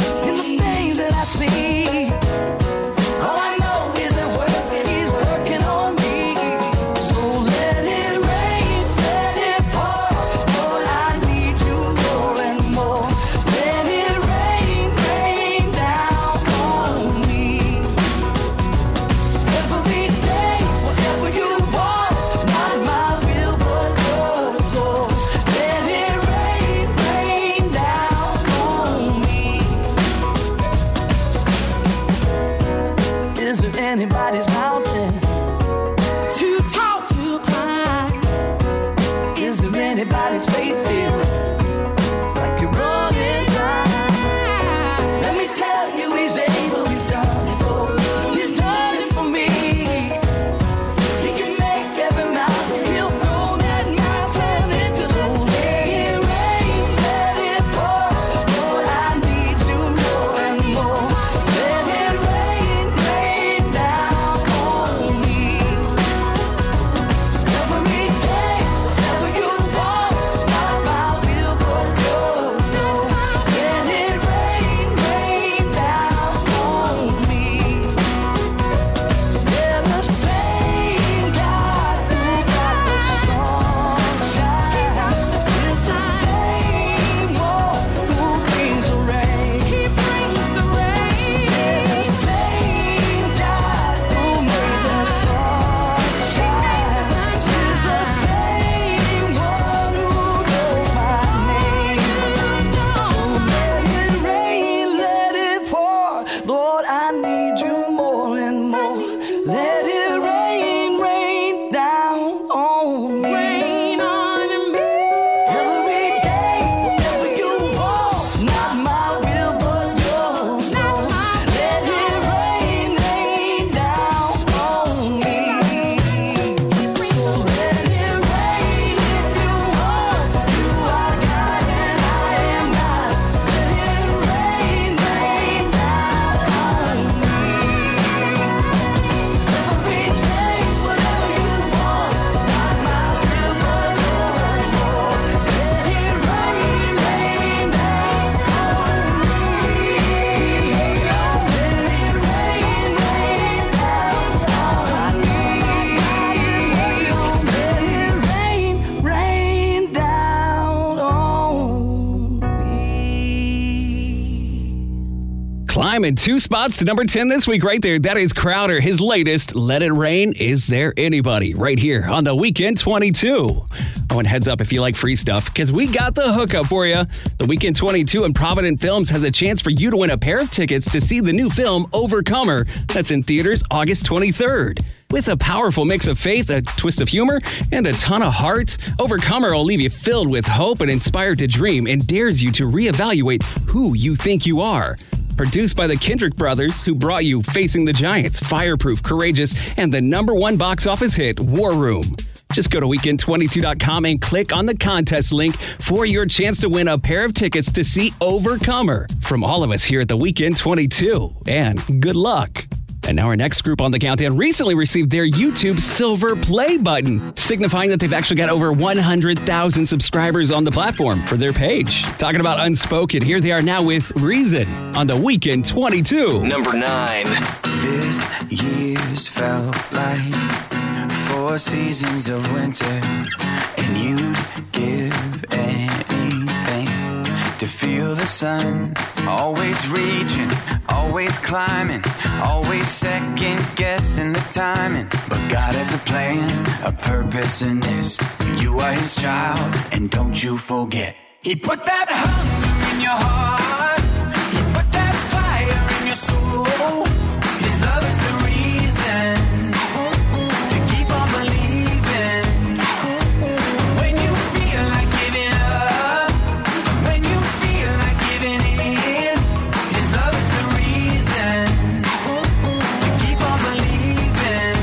Climbing 2 spots to number 10 this week right there. That is Crowder. His latest, Let It Rain, Is There Anybody? Right here on The Weekend 22. Oh, and heads up if you like free stuff, because we got the hookup for you. The Weekend 22 and Provident Films has a chance for you to win a pair of tickets to see the new film Overcomer. That's in theaters August 23rd. With a powerful mix of faith, a twist of humor, and a ton of heart, Overcomer will leave you filled with hope and inspired to dream and dares you to reevaluate who you think you are. Produced by the Kendrick brothers, who brought you Facing the Giants, Fireproof, Courageous, and the #1 box office hit, War Room. Just go to weekend22.com and click on the contest link for your chance to win a pair of tickets to see Overcomer. From all of us here at the Weekend 22, and good luck. And now our next group on the countdown recently received their YouTube Silver Play button, signifying that they've actually got over 100,000 subscribers on the platform for their page. Talking about Unspoken, here they are now with Reason on the Weekend 22. Number 9. This year's felt like 4 seasons of winter, and you'd give anything to feel the sun. Always reaching, always climbing, always second guessing the timing. But God has a plan, a purpose in this. You are his child, and don't you forget. He put that hunger in your heart. He put that fire in your soul. His love is the reason to keep on believing. When you feel like giving up, when you feel like giving in, his love is the reason to keep on believing.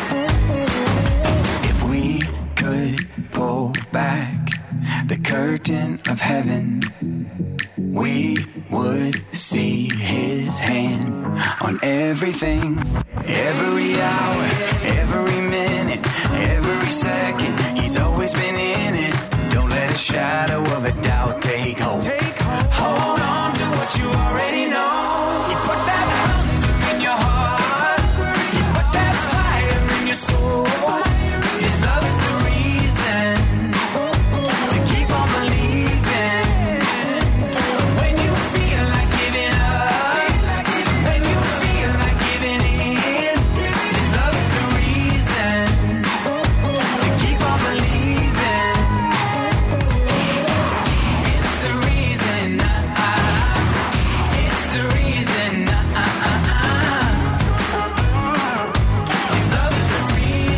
If we could pull back the curtain of heaven, we would see his hand on everything. Every hour, every minute, every second, he's always been in it. Don't let a shadow of a doubt take hold. Hold on to what you already know. He put that hunger in your heart. He put that fire in your soul. His love is the reason to keep on believing. When you feel like giving up, when you feel like giving in, his love is the reason to keep on believing. It's the reason, it's the reason, his love is the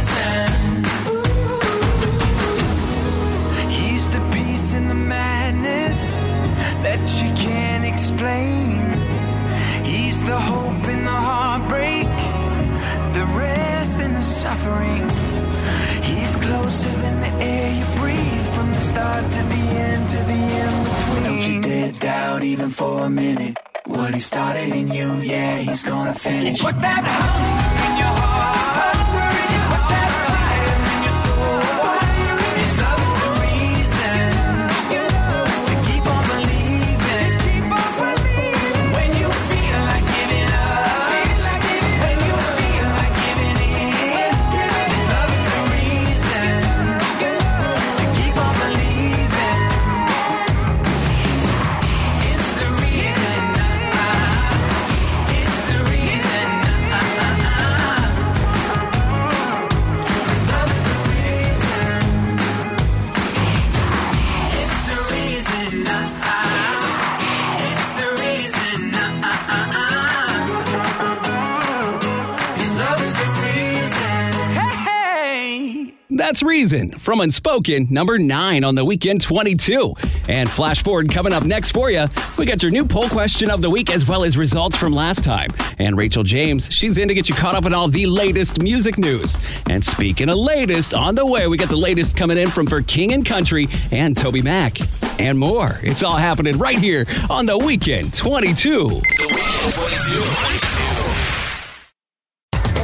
reason. He's the peace in the madness that you can't explain. He's the hope in the heartbreak, the rest in the suffering. He's closer than the air you breathe, from the start to the end, to the in-between. Don't you dare doubt even for a minute what he started in you, yeah, he's gonna finish. He put that hunger in your heart. He put that fire in your soul. His love is the reason to keep on believing. Just keep on believing. When you feel like giving up, when you feel like giving in, his love is the reason to keep on believing. It's the reason. It's the reason. His love is the reason. It's the reason. It's the reason. His love is the reason. Hey! That's Reason from Unspoken, number 9 on the Weekend 22. And flash forward coming up next for you. We got your new poll question of the week as well as results from last time. And Rachel James, she's in to get you caught up on all the latest music news. And speaking of latest, on the way, we got the latest coming in from For King and Country and Toby Mac. And more. It's all happening right here on the Weekend 22. The Weekend 22. The Weekend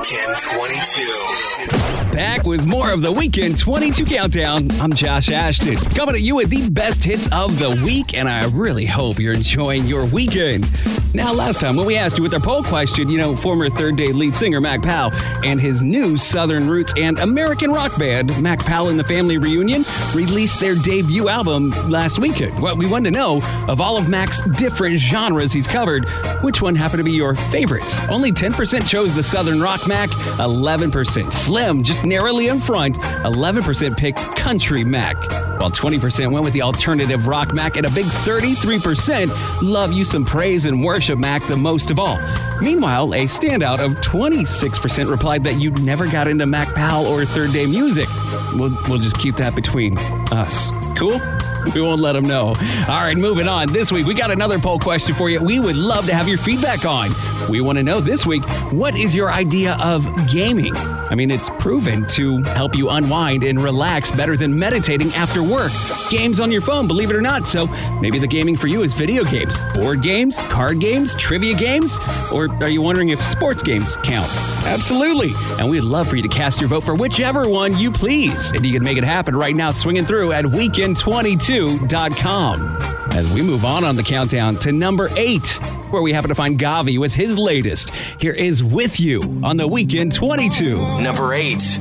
Weekend 22. Back with more of the Weekend 22 Countdown. I'm Josh Ashton, coming at you with the best hits of the week, and I really hope you're enjoying your weekend. Now, last time when we asked you with our poll question, former Third Day lead singer Mac Powell and his new Southern roots and American rock band, Mac Powell and the Family Reunion, released their debut album last weekend. Well, we wanted to know, of all of Mac's different genres he's covered, which one happened to be your favorites? Only 10% chose the Southern rock Mac, 11% Slim, just narrowly in front, 11% picked country Mac, while 20% went with the alternative rock Mac, and a big 33% love you some praise and worship Mac the most of all. Meanwhile, a standout of 26% replied that you never got into Mac Powell or Third Day music. We'll just keep that between us. Cool? We won't let them know. All right, moving on. This week, we got another poll question for you we would love to have your feedback on. We want to know this week, what is your idea of gaming? I mean, it's proven to help you unwind and relax better than meditating after work. Games on your phone, believe it or not. So maybe the gaming for you is video games, board games, card games, trivia games, or are you wondering if sports games count? Absolutely. And we'd love for you to cast your vote for whichever one you please. And you can make it happen right now swinging through at weekend22.com. As we move on the countdown to number 8, where we happen to find Gavi with his latest. Here is With You on the Weekend 22. Number 8.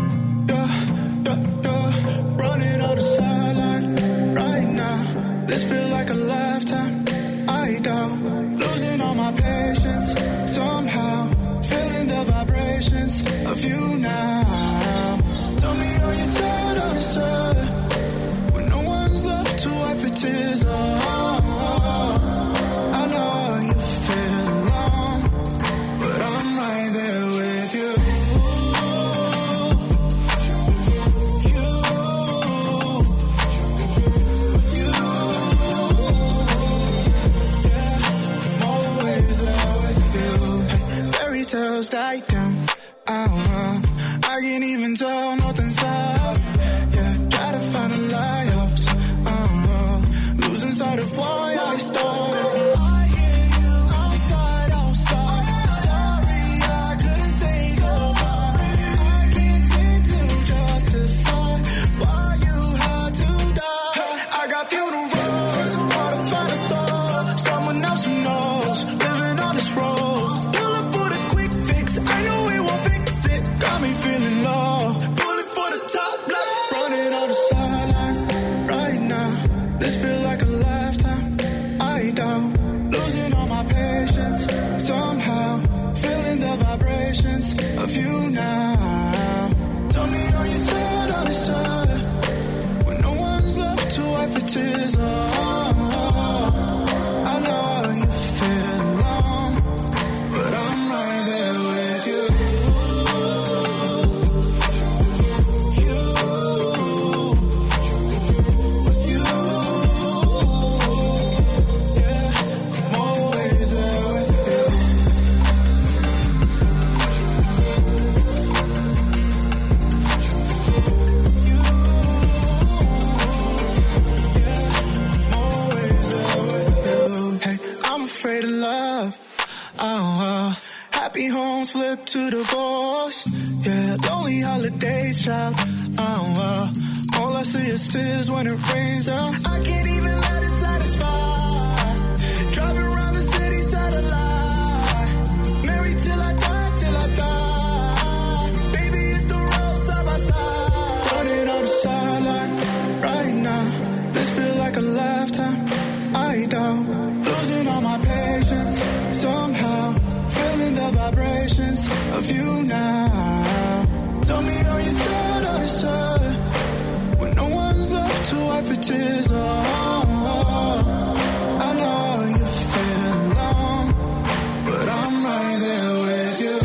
Running on the sideline right now. This feel like a lifetime. I go losing all my patience. Somehow feeling the vibrations of you now. Tell me, are you sad or sad? When no one's left to wipe your tears off. Die down. I can't even tell nothing's up. Yeah, gotta find the lie-ups. Losing sight of why I started. I hear you outside. Sorry, I couldn't say goodbye. I can't seem to justify why you had to die. I got funerals, hard to find a soul. Someone else who knows, living on this road. Got me feeling low, pulling for the top line, running on the sideline right now. This feel like a lifetime. I doubt losing all my patience. Somehow feeling the vibrations of you now. Tell me, are you sad or sad? When no one's left to wipe the tears off. I know you feel alone, but I'm right there with you. Afraid of love. Happy homes flip to divorce. Yeah, lonely holidays, child. All I see is tears when it rains down. I can't even let it satisfy. Driving around the city, satellite. Married till I die. Baby, hit the road side by side. Running on the sideline right now. This feel like a lifetime. I doubt losing all my patience. Somehow feeling the vibrations of you now. Tell me, are you sad or sad? When no one's left to wipe your tears off. I know you feel alone, but I'm right there with you.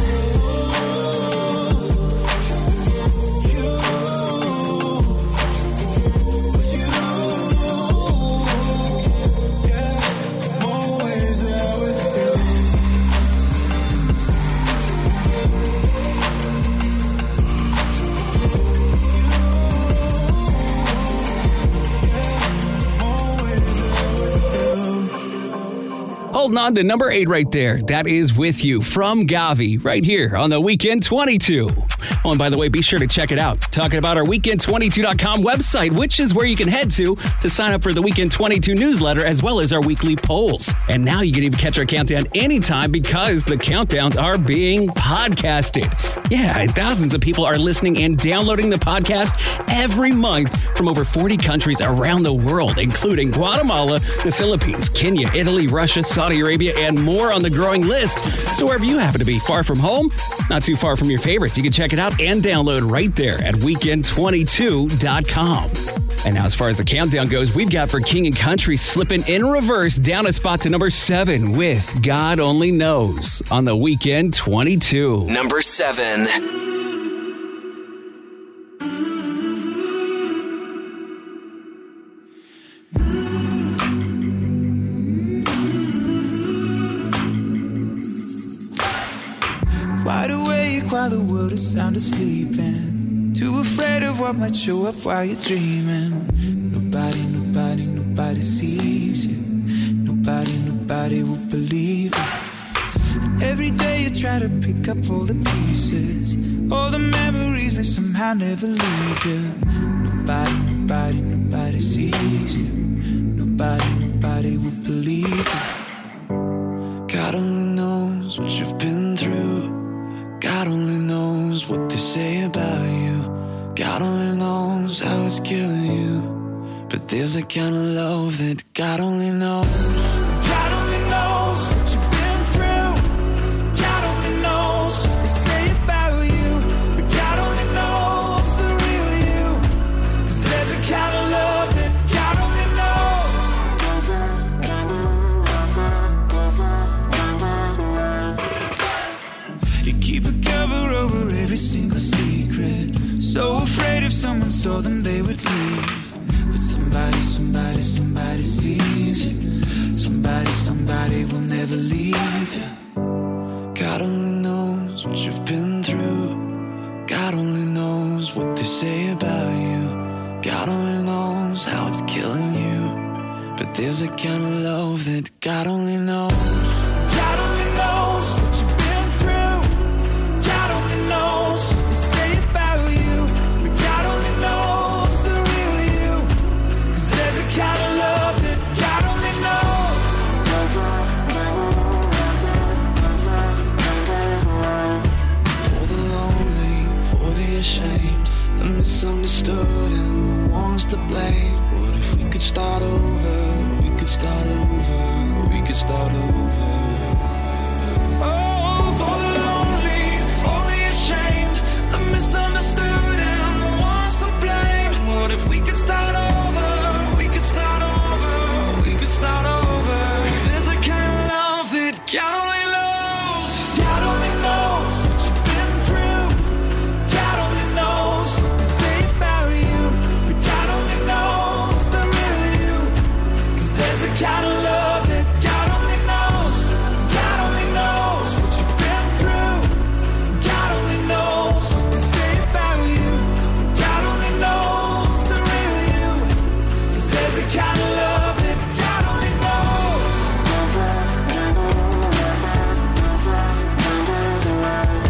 Holding on to number 8 right there. That is With You from Gavi right here on the Weekend 22. Oh, and by the way, be sure to check it out. Talking about our Weekend22.com website, which is where you can head to sign up for the Weekend 22 newsletter as well as our weekly polls. And now you can even catch our countdown anytime because the countdowns are being podcasted. Yeah, thousands of people are listening and downloading the podcast every month from over 40 countries around the world, including Guatemala, the Philippines, Kenya, Italy, Russia, Saudi Arabia, and more on the growing list. So wherever you happen to be, far from home, not too far from your favorites, you can check it out and download right there at weekend22.com. And now as far as the countdown goes, we've got For King and Country slipping in reverse down a spot to number 7 with God Only Knows on the Weekend 22. Number 7. Wide awake while the world is sound asleep, and too afraid of what might show up while you're dreaming. Nobody sees you. Nobody will believe it. And every day you try to pick up all the pieces, all the memories that somehow never leave you. Nobody sees you. Nobody will believe it. God only knows what you've been through. God only knows what they say about you. God only knows how it's killing you. But there's a kind of love that God only knows. God only knows what you've been through. God only knows what they say about you. But God only knows the real you. 'Cause there's a kind of love that God only knows. There's a kind of love there's a kind of love. You keep a cover over every single secret. So afraid if someone saw them they would leave. But somebody sees you. Somebody will never leave you. God only knows what you've been through. God only knows what they say about you. God only knows how it's killing you. But there's a kind of love that God only knows. God only knows what you've been through. God only knows what they say about you. But God only knows the real you. 'Cause there's a kind of love that God only knows. There's a kind of love there's a kind of love. For the lonely, for the ashamed, the misunderstood and the ones to blame. What if we could start over? We could start over. We could start over. Oh, for the lonely, for the ashamed, the misunderstood and the ones to blame. What if we could start over? We could start over. We could start over. 'Cause there's a kind of love that God only knows. God only knows what you've been through. God only knows what they say about you. But God only knows the real you. 'Cause there's a kind of love that God only knows. God only knows what you've been through. God only knows what they say about you. But God only knows the real you. 'Cause there's a kind of love that God only knows. There's a kind of love there's a kind of love.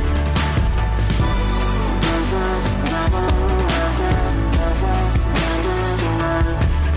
There's a kind of love there's a kind of love.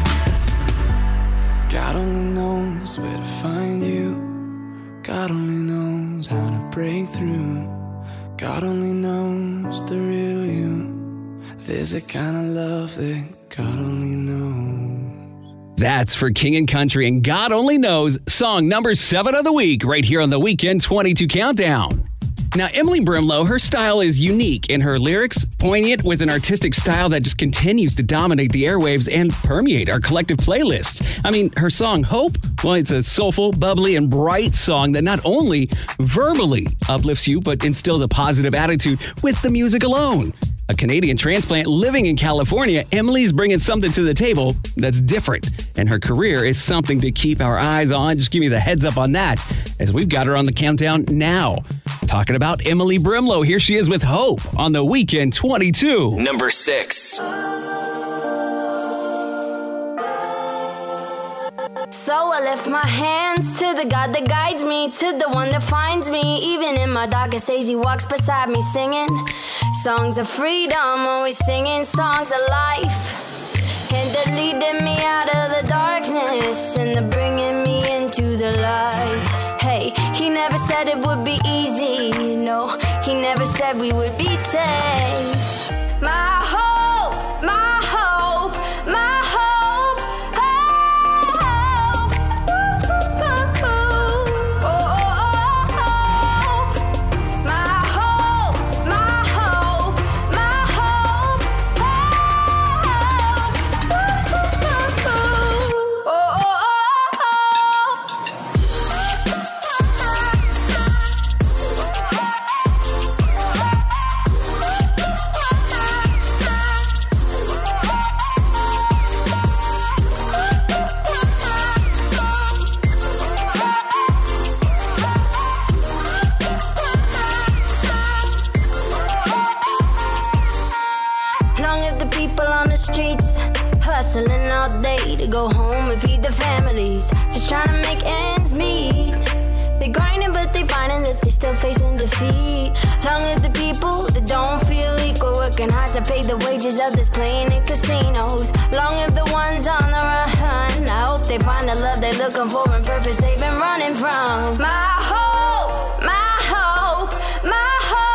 God only knows where to find you. God only knows how to break through. God only knows the real you. There's a kind of love that God only knows. That's For King and Country and God Only Knows, song number 7 of the week, right here on the Weekend 22 Countdown. Now, Emily Brimlow, her style is unique in her lyrics, poignant with an artistic style that just continues to dominate the airwaves and permeate our collective playlists. I mean, her song Hope, well, it's a soulful, bubbly, and bright song that not only verbally uplifts you, but instills a positive attitude with the music alone. A Canadian transplant living in California, Emily's bringing something to the table that's different, and her career is something to keep our eyes on. Just give me the heads up on that, as we've got her on the countdown now. Talking about Emily Brimlow, here she is with Hope on the Weekend 22. Number 6. So I lift my hands to the God that guides me, to the one that finds me. Even in my darkest days, he walks beside me singing songs of freedom, always singing songs of life. And they're leading me out of the darkness, and they're bringing me into the light. Hey, he never said it would be easy, no, he never said we would be safe. My hope, my hope, my hope, hope. Oh, oh, oh, my hope, my hope, my hope, hope. Oh, oh, streets, hustling all day to go home and feed their families, just trying to make ends meet. They grinding but they finding that they still facing defeat. Long live the people that don't feel equal, working hard to pay the wages of this playing in casinos. Long live the ones on the run, I hope they find the love they're looking for and purpose they've been running from. My hope, my hope, my hope.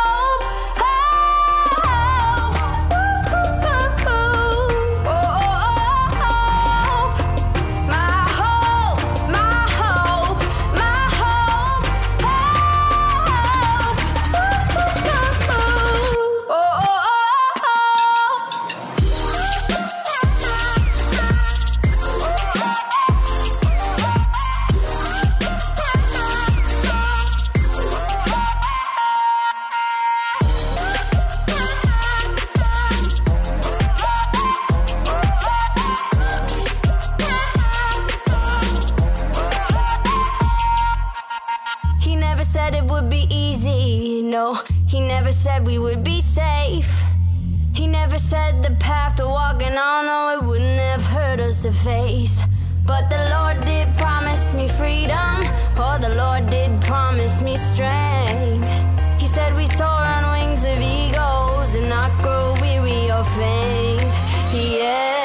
He never said we would be safe. He never said the path we're walking on, no, it wouldn't have hurt us to face. But the Lord did promise me freedom, oh, the Lord did promise me strength. He said we soar on wings of eagles and not grow weary or faint. Yeah.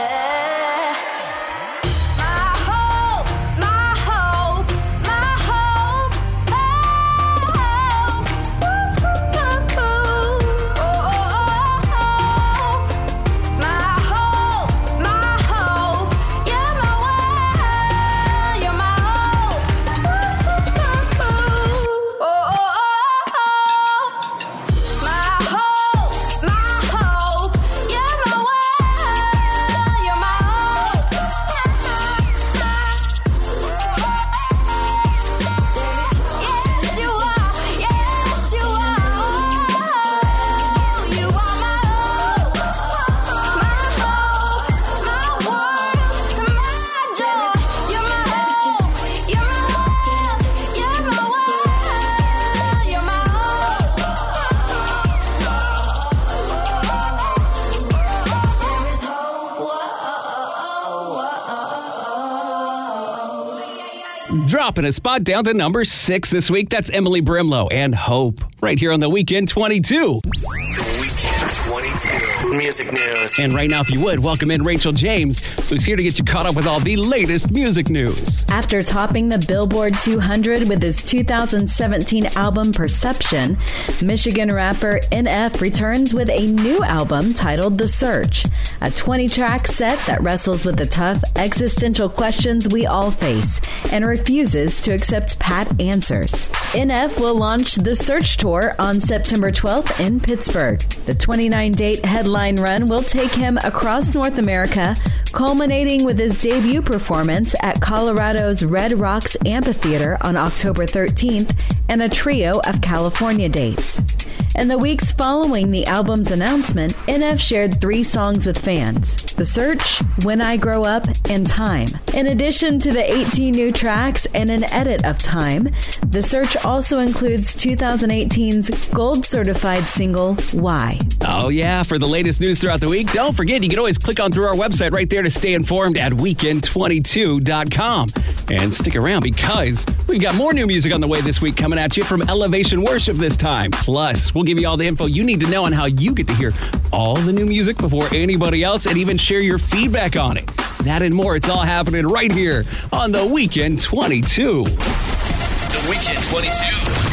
Dropping a spot down to number 6 this week. That's Emily Brimlow and Hope right here on the Weekend 22. The Weekend 22 music news. And right now, if you would, welcome in Rachel James, who's here to get you caught up with all the latest music news. After topping the Billboard 200 with his 2017 album Perception, Michigan rapper NF returns with a new album titled The Search, a 20-track set that wrestles with the tough existential questions we all face and refuses to accept pat answers. NF will launch the Search Tour on September 12th in Pittsburgh. The 29-date headline run will take him across North America, culminating with his debut performance at Colorado's Red Rocks Amphitheater on October 13th and a trio of California dates. In the weeks following the album's announcement, NF shared 3 songs with fans: The Search, When I Grow Up, and Time. In addition to the 18 new tracks and an edit of Time, The Search also includes 2018's gold-certified single, Why. Oh, yeah. For the latest news throughout the week, don't forget, you can always click on through our website right there to stay informed at weekend22.com. And stick around because we've got more new music on the way this week coming at you from Elevation Worship this time. Plus, we'll give you all the info you need to know on how you get to hear all the new music before anybody else and even share your feedback on it. That and more, it's all happening right here on The Weekend 22. The Weekend 22.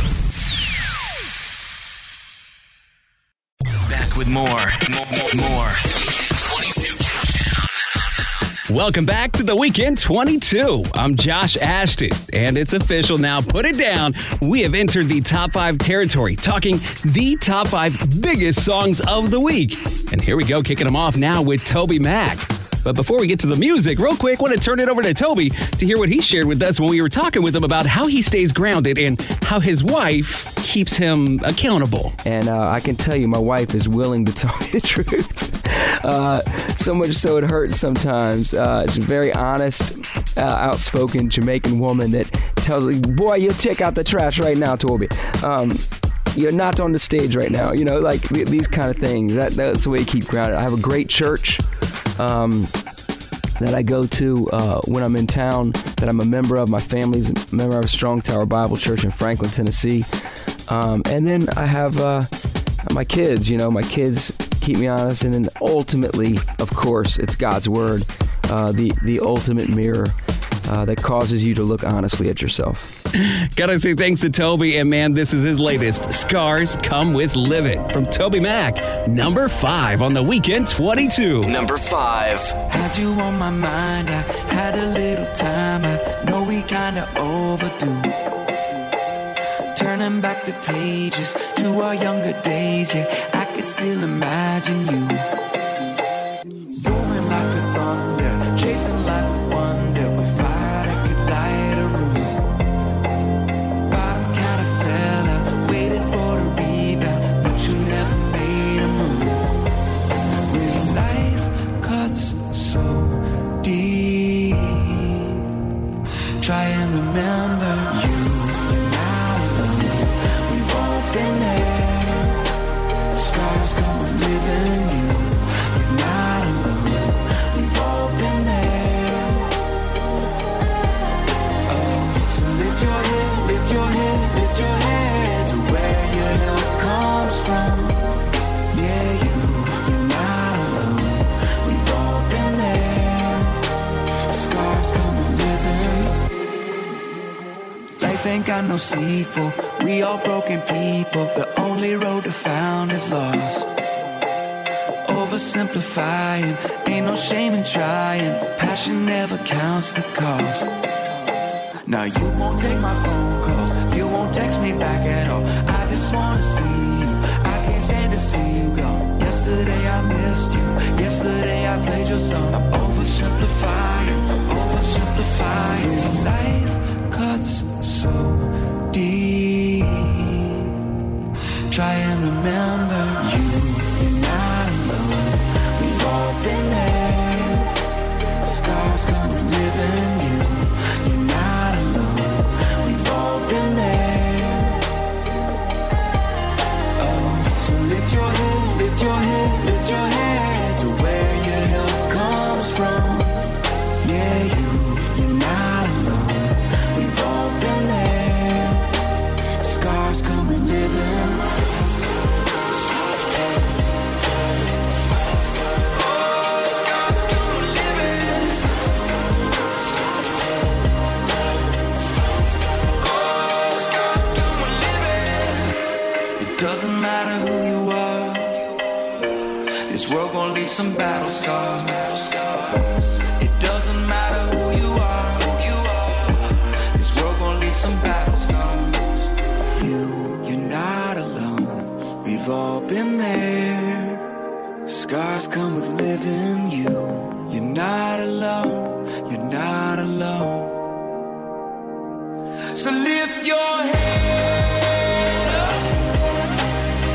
Back with more. Weekend 22 Countdown. Welcome back to The Weekend 22. I'm Josh Ashton, and it's official now. Put it down. We have entered the top 5 territory, talking the top 5 biggest songs of the week. And here we go, kicking them off now with Toby Mac. But before we get to the music, real quick, I want to turn it over to Toby to hear what he shared with us when we were talking with him about how he stays grounded and how his wife keeps him accountable. And I can tell you, my wife is willing to tell me the truth. So much so it hurts sometimes. She's a very honest, outspoken Jamaican woman that tells me, boy, you check out the trash right now, Toby. You're not on the stage right now. You know, like these kind of things. That's the way you keep grounded. I have a great church that I go to when I'm in town, that I'm a member of. My family's a member of Strong Tower Bible Church in Franklin, Tennessee. And then I have my kids. You know, my kids keep me honest. And then ultimately, of course, it's God's Word, the ultimate mirror that causes you to look honestly at yourself. Gotta say thanks to Toby, and man, this is his latest, Scars Come With Living, from Toby Mac, number 5 on The Weekend 22. Number 5. Had you on my mind, I had a little time, I know we kinda overdue. Turning back the pages to our younger days, yeah, I could still imagine you. Booming like a thunder, chasing life with wonder, with fire that could light a room. Bottom kinda fell out, waited for the rebound, but you never made a move. Real life cuts so deep. Try and remember you. You're not alone. We've all been there. Scars come with living you. You're not alone. We've all been there. Oh, so lift your head, lift your head, lift your head to where your help comes from. Yeah, you're not alone. We've all been there. Scars come with living. Life ain't got no sequel. We all broken people. The only road to found is lost. Oversimplifying, ain't no shame in trying. Passion never counts the cost. Now you won't take my phone calls, you won't text me back at all. I just wanna see you, I can't stand to see you go. Yesterday I missed you, yesterday I played your song. I'm oversimplifying, life cuts so deep. Try and remember you. You're not alone. We've all been there. Scars come with living you. You're not alone. We've all been there. Oh, so lift your head, lift your head, lift your head to where your help comes from. Yeah, you're not alone. We've all been there. Scars come with living. Doesn't matter who you are, this world gon' leave some battle scars. It doesn't matter who you are, this world gon' leave some battle scars. You're not alone. We've all been there. Scars come with living you. You're not alone. You're not alone. So lift your head up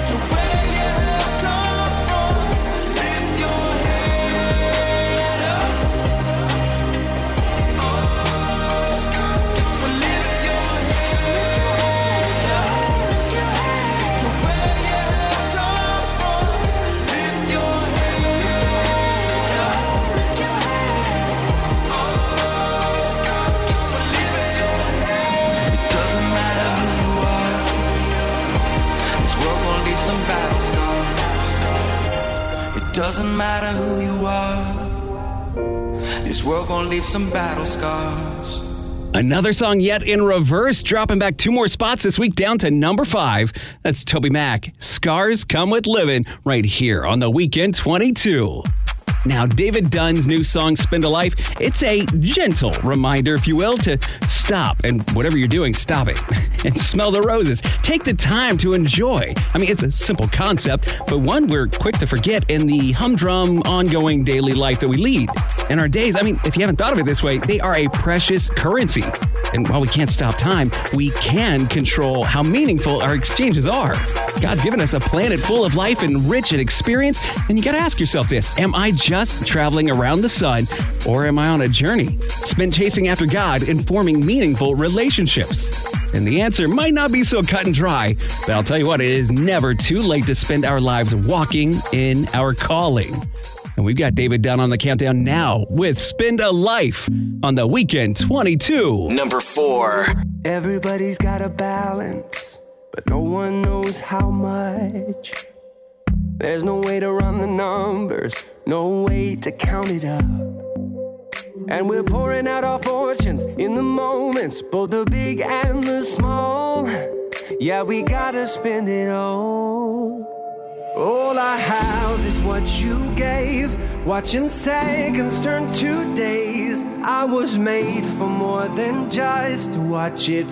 doesn't matter who you are. This world gon' leave some battle scars. Another song yet in reverse, dropping back 2 more spots this week down to number 5. That's Toby Mac. Scars Come With Living right here on The Weekend 22. Now, David Dunn's new song, Spend a Life, it's a gentle reminder, if you will, to stop. And whatever you're doing, stop it. And smell the roses. Take the time to enjoy. I mean, it's a simple concept, but one we're quick to forget in the humdrum, ongoing daily life that we lead. And our days, I mean, if you haven't thought of it this way, they are a precious currency. And while we can't stop time, we can control how meaningful our exchanges are. God's given us a planet full of life and rich in experience, and you gotta ask yourself this: am I just traveling around the sun, or am I on a journey spent chasing after God and forming meaningful relationships? And the answer might not be so cut and dry, but I'll tell you what, it is never too late to spend our lives walking in our calling. And we've got David Dunn on the countdown now with Spend a Life on The Weekend 22. Number 4. Everybody's got a balance, but no one knows how much. There's no way to run the numbers, no way to count it up. And we're pouring out our fortunes in the moments, both the big and the small. Yeah, we gotta spend it all. All I have is what you gave, watching seconds turn to days. I was made for more than just to watch it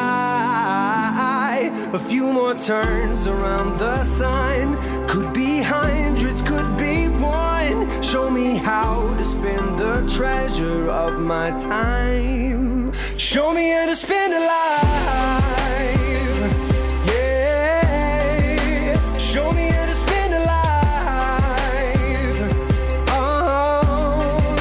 fly. A few more turns around the sun, could be hundreds, could be one. Show me how to spend the treasure of my time. Show me how to spend a life. Yeah, show me how to spend a life. Oh,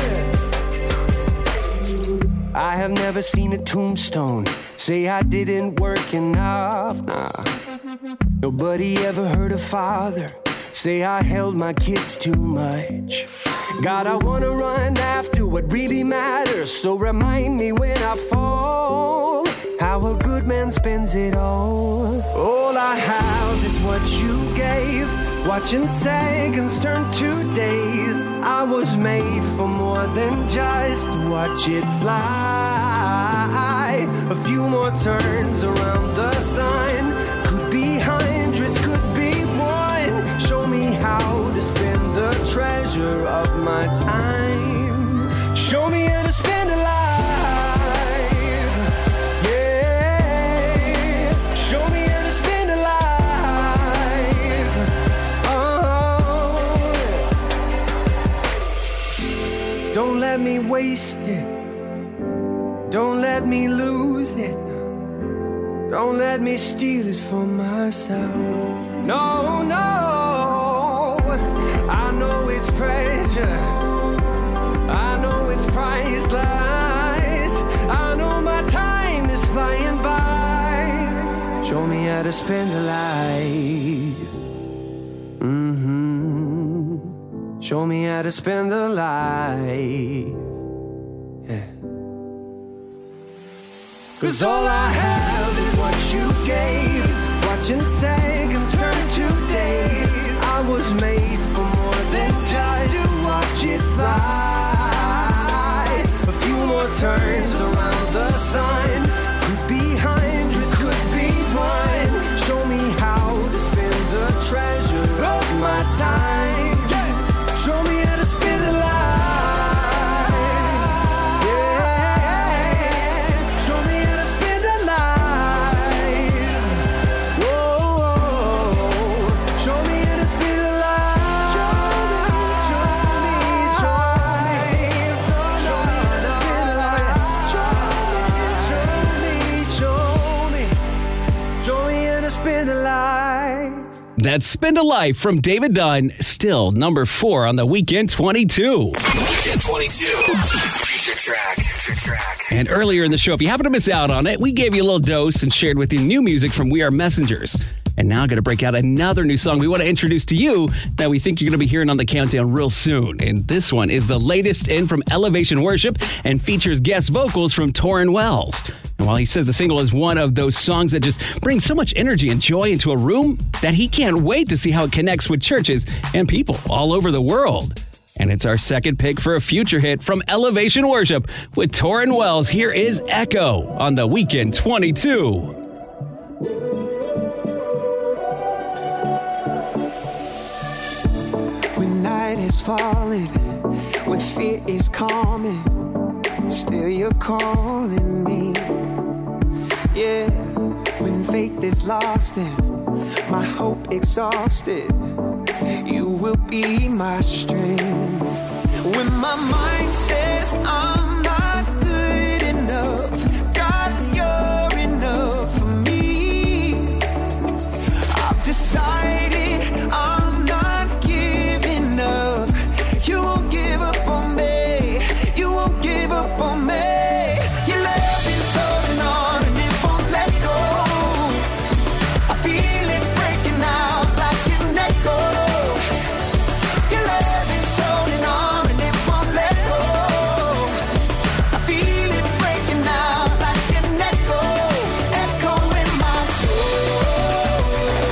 yeah. I have never seen a tombstone say I didn't work enough. Nah. Nobody ever heard a father say I held my kids too much. God, I wanna run after what really matters, so remind me when I fall how a good man spends it all. All I have is what you gave, watching seconds turn to days. I was made for more than just to watch it fly. A few more turns around the sun, could be hundreds, could be one. Show me how to spend the treasure of my time. Show me how to spend a life. Yeah, show me how to spend a life. Oh, don't let me waste it. Don't let me lose it. Don't let me steal it for myself. No, no. I know it's precious. I know it's priceless. I know my time is flying by. Show me how to spend a life. Show me how to spend a life. Yeah. 'Cause all I have is what you gave, watching seconds turn to days. I was made for more than just to watch it fly. A few more turns around the sun, could be hundreds, could be one. Show me how to spend the treasure of my time. Show me how to spend a life. That's Spend a Life from David Dunn, still number 4 on The Weekend 22. Weekend 22. Feature track. And earlier in the show, if you happen to miss out on it, we gave you a little dose and shared with you new music from We Are Messengers. And now I'm going to break out another new song we want to introduce to you that we think you're going to be hearing on the countdown real soon. And this one is the latest in from Elevation Worship and features guest vocals from Torrin Wells. And while he says the single is one of those songs that just brings so much energy and joy into a room, that he can't wait to see how it connects with churches and people all over the world. And it's our second pick for a future hit from Elevation Worship with Torrin Wells. Here is Echo on The Weekend 22. When night is falling, when fear is calming, still you're calling me. Yeah, when faith is lost and my hope exhausted, you will be my strength. When my mind says I'm not good enough, God, you're enough for me. I've decided I'm not giving up. You won't give up on me. You won't give up on me. Your love is holding on and it won't let go. I feel it breaking out like an echo. Your love is holding on and it won't let go. I feel it breaking out like an echo, echo in my soul.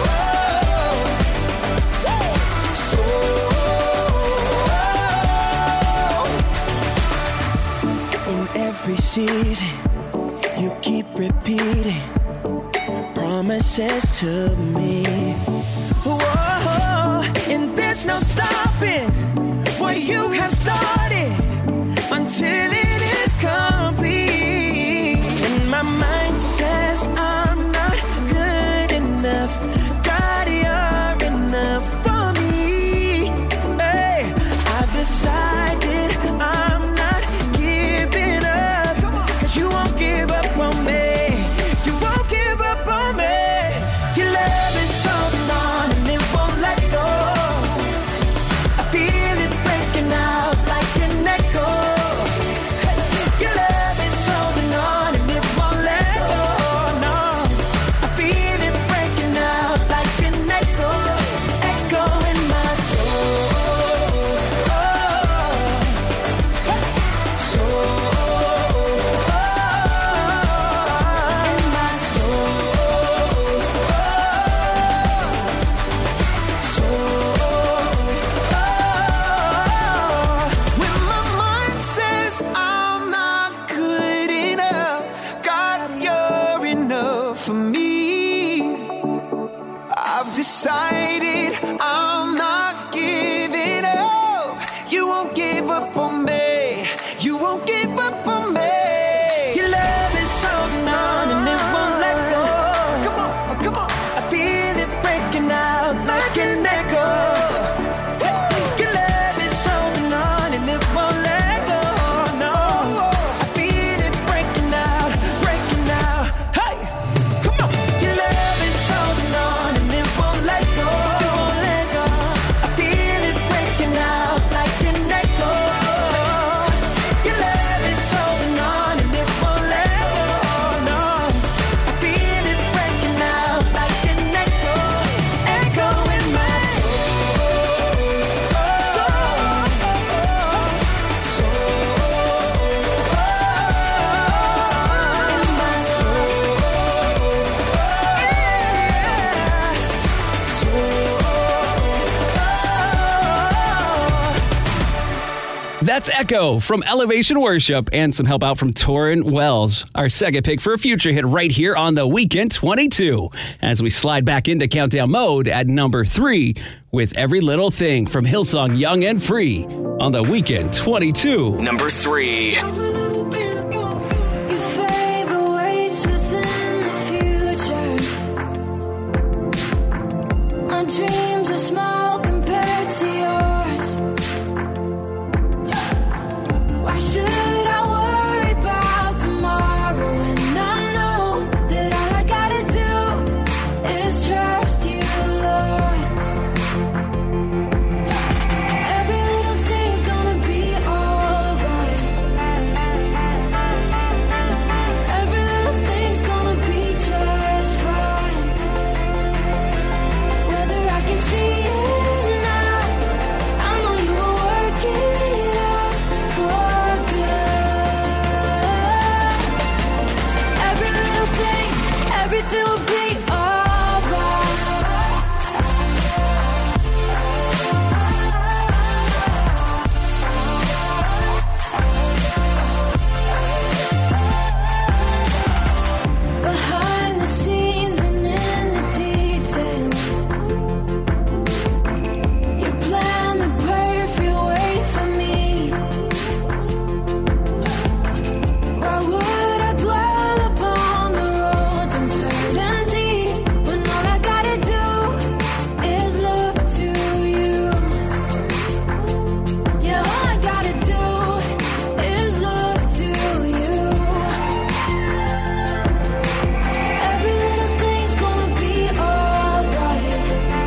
In every season, you keep repeating promises to me. Whoa, and there's no stopping what you have started until it is complete. And my mind says I'm not good enough. God, you're enough for me. Hey, I've decided I'm not giving up. 'Cause you won't give up on me. You won't give up on me. Your love is holding on and it won't let go. I feel it breaking out like an echo. Your love is holding on and it won't let go. No, I feel it breaking out like an echo, echo in my soul. In my when my mind says I'm not good enough, God, you're enough for me. I've decided I'm not giving up. You won't give up on me. You won't give up on me. Your love is holding on and it won't let go. Come on, come on. I feel it breaking out like an echo. Your love is holding on and it won't let go. No, I feel it breaking out, breaking out. Hey, come on. Your love is holding on and it won't let go. It won't let go. I feel it breaking out like an echo. Your love is holding on and it won't let go. No, I feel it breaking out like an echo, echo in my That's Echo from Elevation Worship and some help out from Torrin Wells. Our second pick for a future hit right here on The Weekend 22. As we slide back into countdown mode at number 3 with Every Little Thing from Hillsong Young and Free on The Weekend 22. Number 3. Your favor waits within the future. My dreams are small compared to yours. Why should I worry about tomorrow when I know that all I gotta do is trust you, Lord. Every little thing's gonna be alright. everything will be alright. Behind the scenes and in the details, you plan the perfect way for me. Why would I dwell upon the roads and certainties when all I gotta do is look to you? Yeah, all I gotta do is look to you. Every little thing's gonna be alright.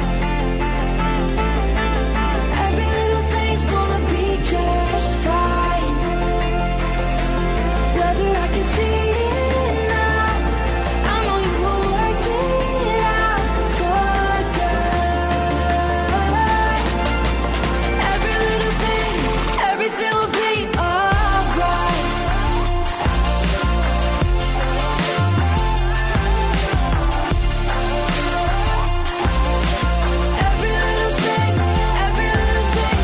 Every little thing's gonna be just fine. Whether I can see it now, I know you will work it out for good. Every little thing, everything will be alright. Every little thing, every little thing.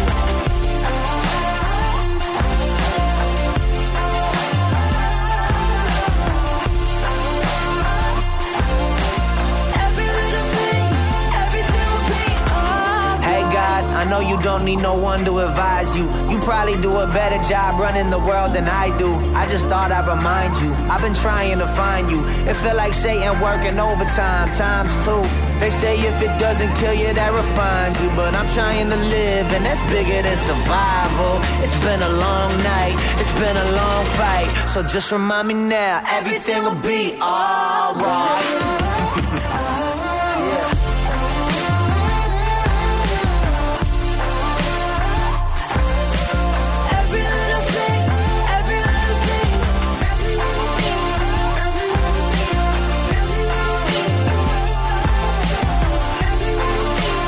Every little thing, everything will be alright. Hey God, I know you don't need no one to advise you. You probably do a better job running the world than I do. I just thought I'd remind you, I've been trying to find you. It feel like Satan working overtime, times two. They say if it doesn't kill you, that refines you. But I'm trying to live, and that's bigger than survival. It's been a long night, it's been a long fight. So just remind me now, everything will be alright. Every little thing, every little thing. Every little thing, every little thing. Every little thing, every little thing.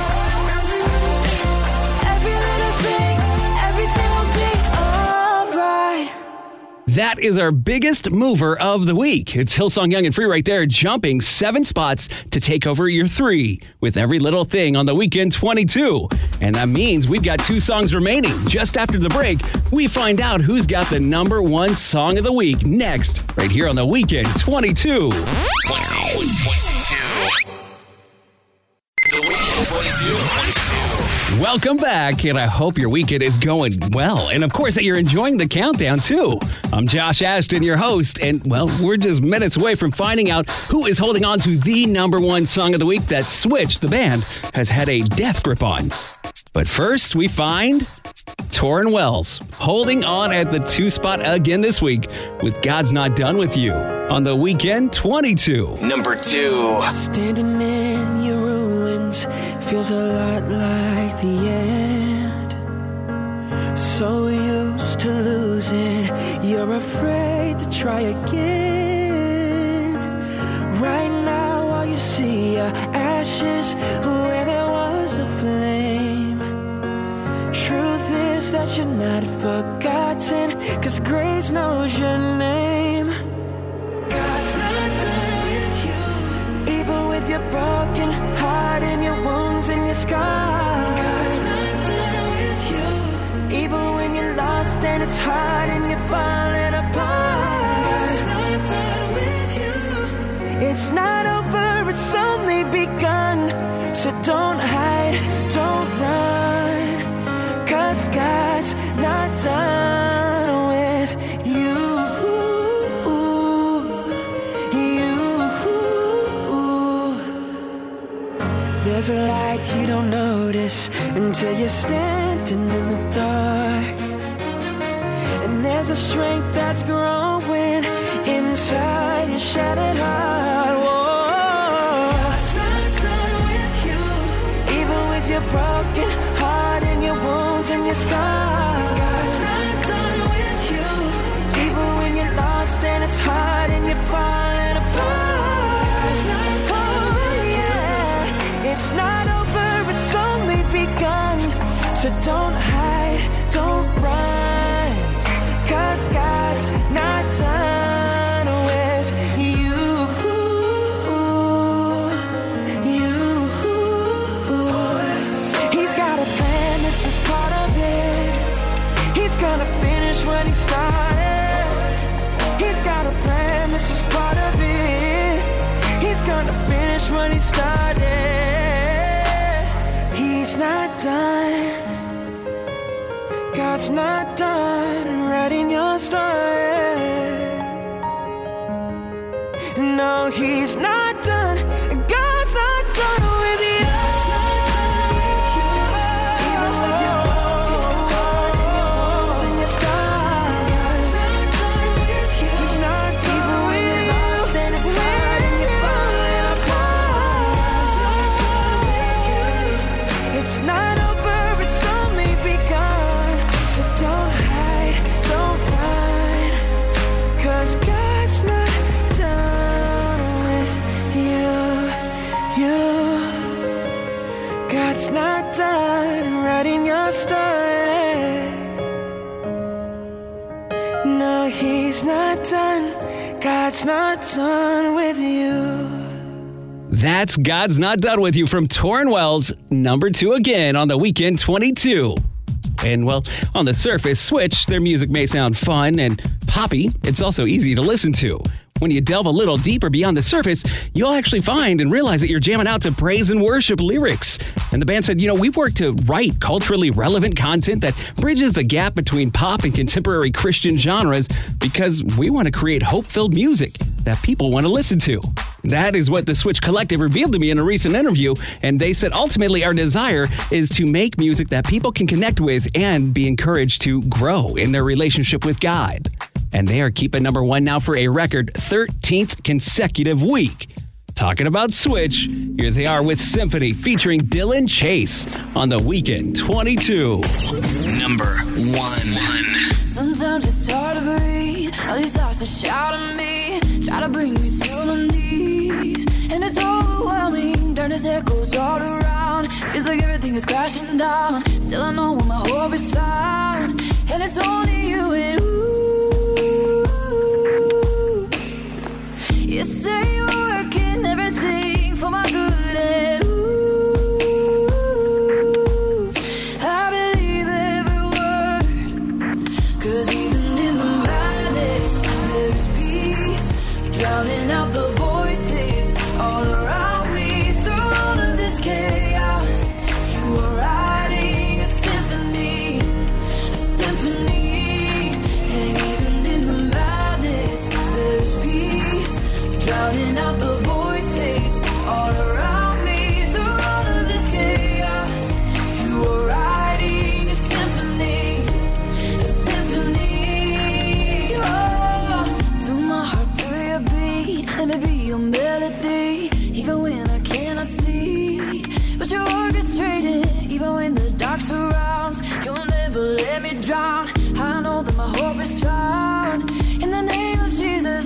Every little thing, everything will be alright. That is our biggest mover of the week. It's Hillsong Young and Free right there, jumping 7 spots to take over your 3 with Every Little Thing on the Weekend 22. And that means we've got 2 songs remaining. Just after the break, we find out who's got the number 1 song of the week next, right here on the Weekend 22. 22. The Weekend 22. Welcome back, and I hope your weekend is going well. And of course, that you're enjoying the countdown, too. I'm Josh Ashton, your host, and, well, we're just minutes away from finding out who is holding on to the number 1 song of the week that Switch, the band, has had a death grip on. But first, we find Torrin Wells holding on at the 2 spot again this week with God's Not Done With You on the Weekend 22. Number 2. Standing in your ruins feels a lot like the end. So used to losing, you're afraid to try again. Right now, all you see are ashes where there was a flame. Truth is that you're not forgotten, 'cause grace knows your name. God's not done with you, even with your broken heart and your wounds and your scars. God's not done with you, even when you're lost and it's hard and you're falling apart. God's not done with you. It's not over, it's only begun. So don't hide, don't run, 'cause God's not done with you. There's a light you don't notice until you're standing in the dark. And there's a strength that's growing inside your shattered heart. Whoa. God's not done with you, even with your broken heart and your wounds and your scars. God's not done with you, even when you're lost and it's hard and you're falling apart. God's not done, yeah. It's not over, it's only begun. So don't hide, don't run, 'cause God's not done with you. finished when he started. He's not done. God's not done writing your story. No, he's not done. God's not done with you. Even with your broken heart and your wounds and your scars. God's not done with you. He's not done with you. Lost and it's tired and you're falling apart. God's not done with you. It's not over, it's only begun. So don't hide, don't run, 'cause God's not done with you. God's not done writing your story. No, he's not done. God's not done with you. That's God's Not Done With You from Torrin Wells, number 2 again on the Weekend 22. And, well, on the surface, Switch, their music may sound fun and poppy. It's also easy to listen to. When you delve a little deeper beyond the surface, you'll actually find and realize that you're jamming out to praise and worship lyrics. And the band said, we've worked to write culturally relevant content that bridges the gap between pop and contemporary Christian genres because we want to create hope-filled music that people want to listen to. That is what the Switch Collective revealed to me in a recent interview, and they said ultimately our desire is to make music that people can connect with and be encouraged to grow in their relationship with God. And they are keeping number 1 now for a record 13th consecutive week. Talking about Switch, here they are with Symphony featuring Dylan Chase on the Weekend 22. Number 1. Sometimes it's hard to breathe. All these thoughts that shout at me, try to bring me to my knees. And it's overwhelming, darkness echoes all around. Feels like everything is crashing down. Still I know where my hope is found. And it's only you and you say you're working everything for my good, and I believe every word. 'Cause even in the madness, there's peace, drowning out the voices all around me. Through all of this chaos, you are writing a symphony, and even in the madness, there's peace, drowning out the voices all around me. Through all of this chaos, you are writing a symphony, oh. To my heart, to your beat, let me be your melody, even when I cannot see. But you're orchestrated, even when the dark surrounds. You'll never let me drown. I know that my hope is found in the name of Jesus.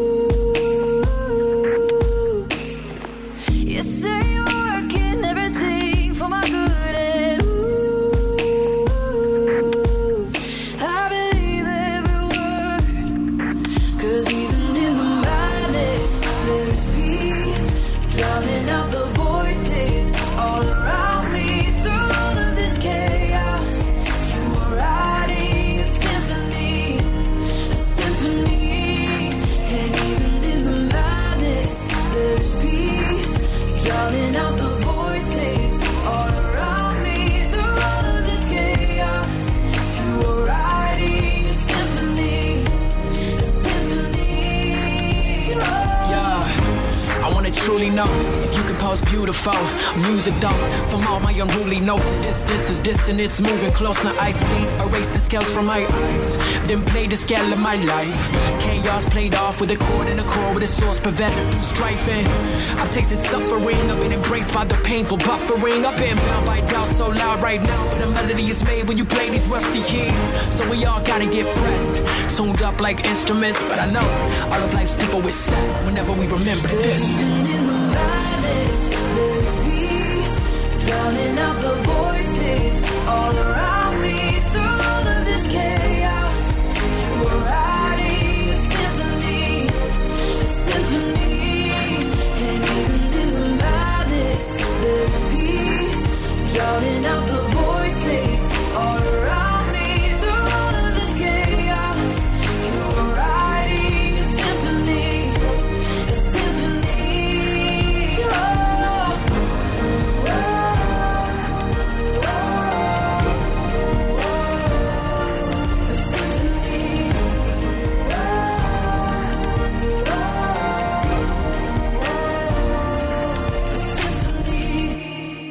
You say you're working everything for my good, and I believe every word. 'Cause even in the madness, there's peace, drowning out the voices all around me. Through all of this chaos, you are writing a symphony, and even in the madness, there's peace, drowning out the voices all around me. Through all of this chaos, you are writing a symphony, oh. Yeah, I wanna truly know if you compose beautiful music, though. From all my unruly notes, the distance is distant, it's moving close. Now I see, erase the scales from my eyes, then play the scale of my life. Chaos played off with a chord and a chord with a source prevented through strife. And I've tasted suffering, I've been embraced by the painful buffering. I've been bound by doubt so loud right now, but a melody is made when you play these rusty keys. So we all gotta get pressed, tuned up like instruments. But I know all of life's tempo is set whenever we remember this. There's peace, drowning out the voices all around me. Through all of this chaos, you are writing a symphony, and even in the madness, there's peace, drowning out the voices all around me. Through all of this chaos, you are writing a symphony, oh.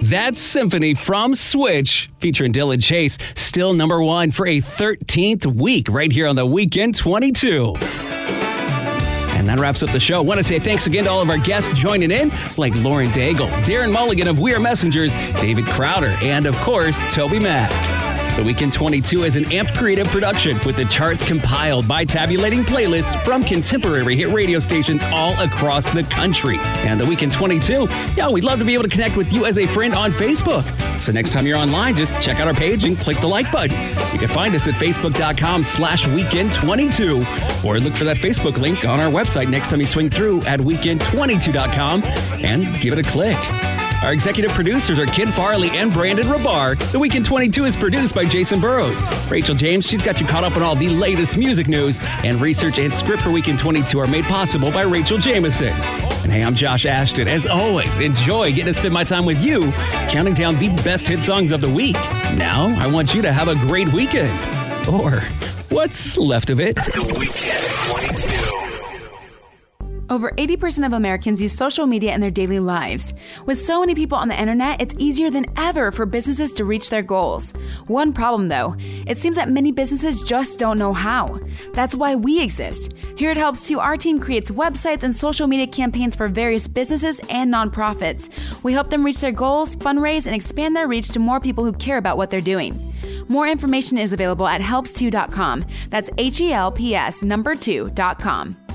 That Symphony from Switch, featuring Dylan Chase, still number 1 for a 13th week right here on the Weekend 22. And that wraps up the show. I want to say thanks again to all of our guests joining in, like Lauren Daigle, Darren Mulligan of We Are Messengers, David Crowder, and of course, Toby Mack. The Weekend 22 is an Amped Creative production with the charts compiled by tabulating playlists from contemporary hit radio stations all across the country. And the Weekend 22, we'd love to be able to connect with you as a friend on Facebook. So next time you're online, just check out our page and click the like button. You can find us at facebook.com/weekend22 or look for that Facebook link on our website next time you swing through at weekend22.com and give it a click. Our executive producers are Ken Farley and Brandon Rabar. The Weekend 22 is produced by Jason Burrows. Rachel James, she's got you caught up on all the latest music news, and research and script for Weekend 22 are made possible by Rachel Jameson. And hey, I'm Josh Ashton. As always, enjoy getting to spend my time with you, counting down the best hit songs of the week. Now, I want you to have a great weekend. Or what's left of it. The Weekend 22. Over 80% of Americans use social media in their daily lives. With so many people on the internet, it's easier than ever for businesses to reach their goals. One problem, though, it seems that many businesses just don't know how. That's why we exist. Here at Helps You, our team creates websites and social media campaigns for various businesses and nonprofits. We help them reach their goals, fundraise, and expand their reach to more people who care about what they're doing. More information is available at helps2.com. That's HELPS2.com.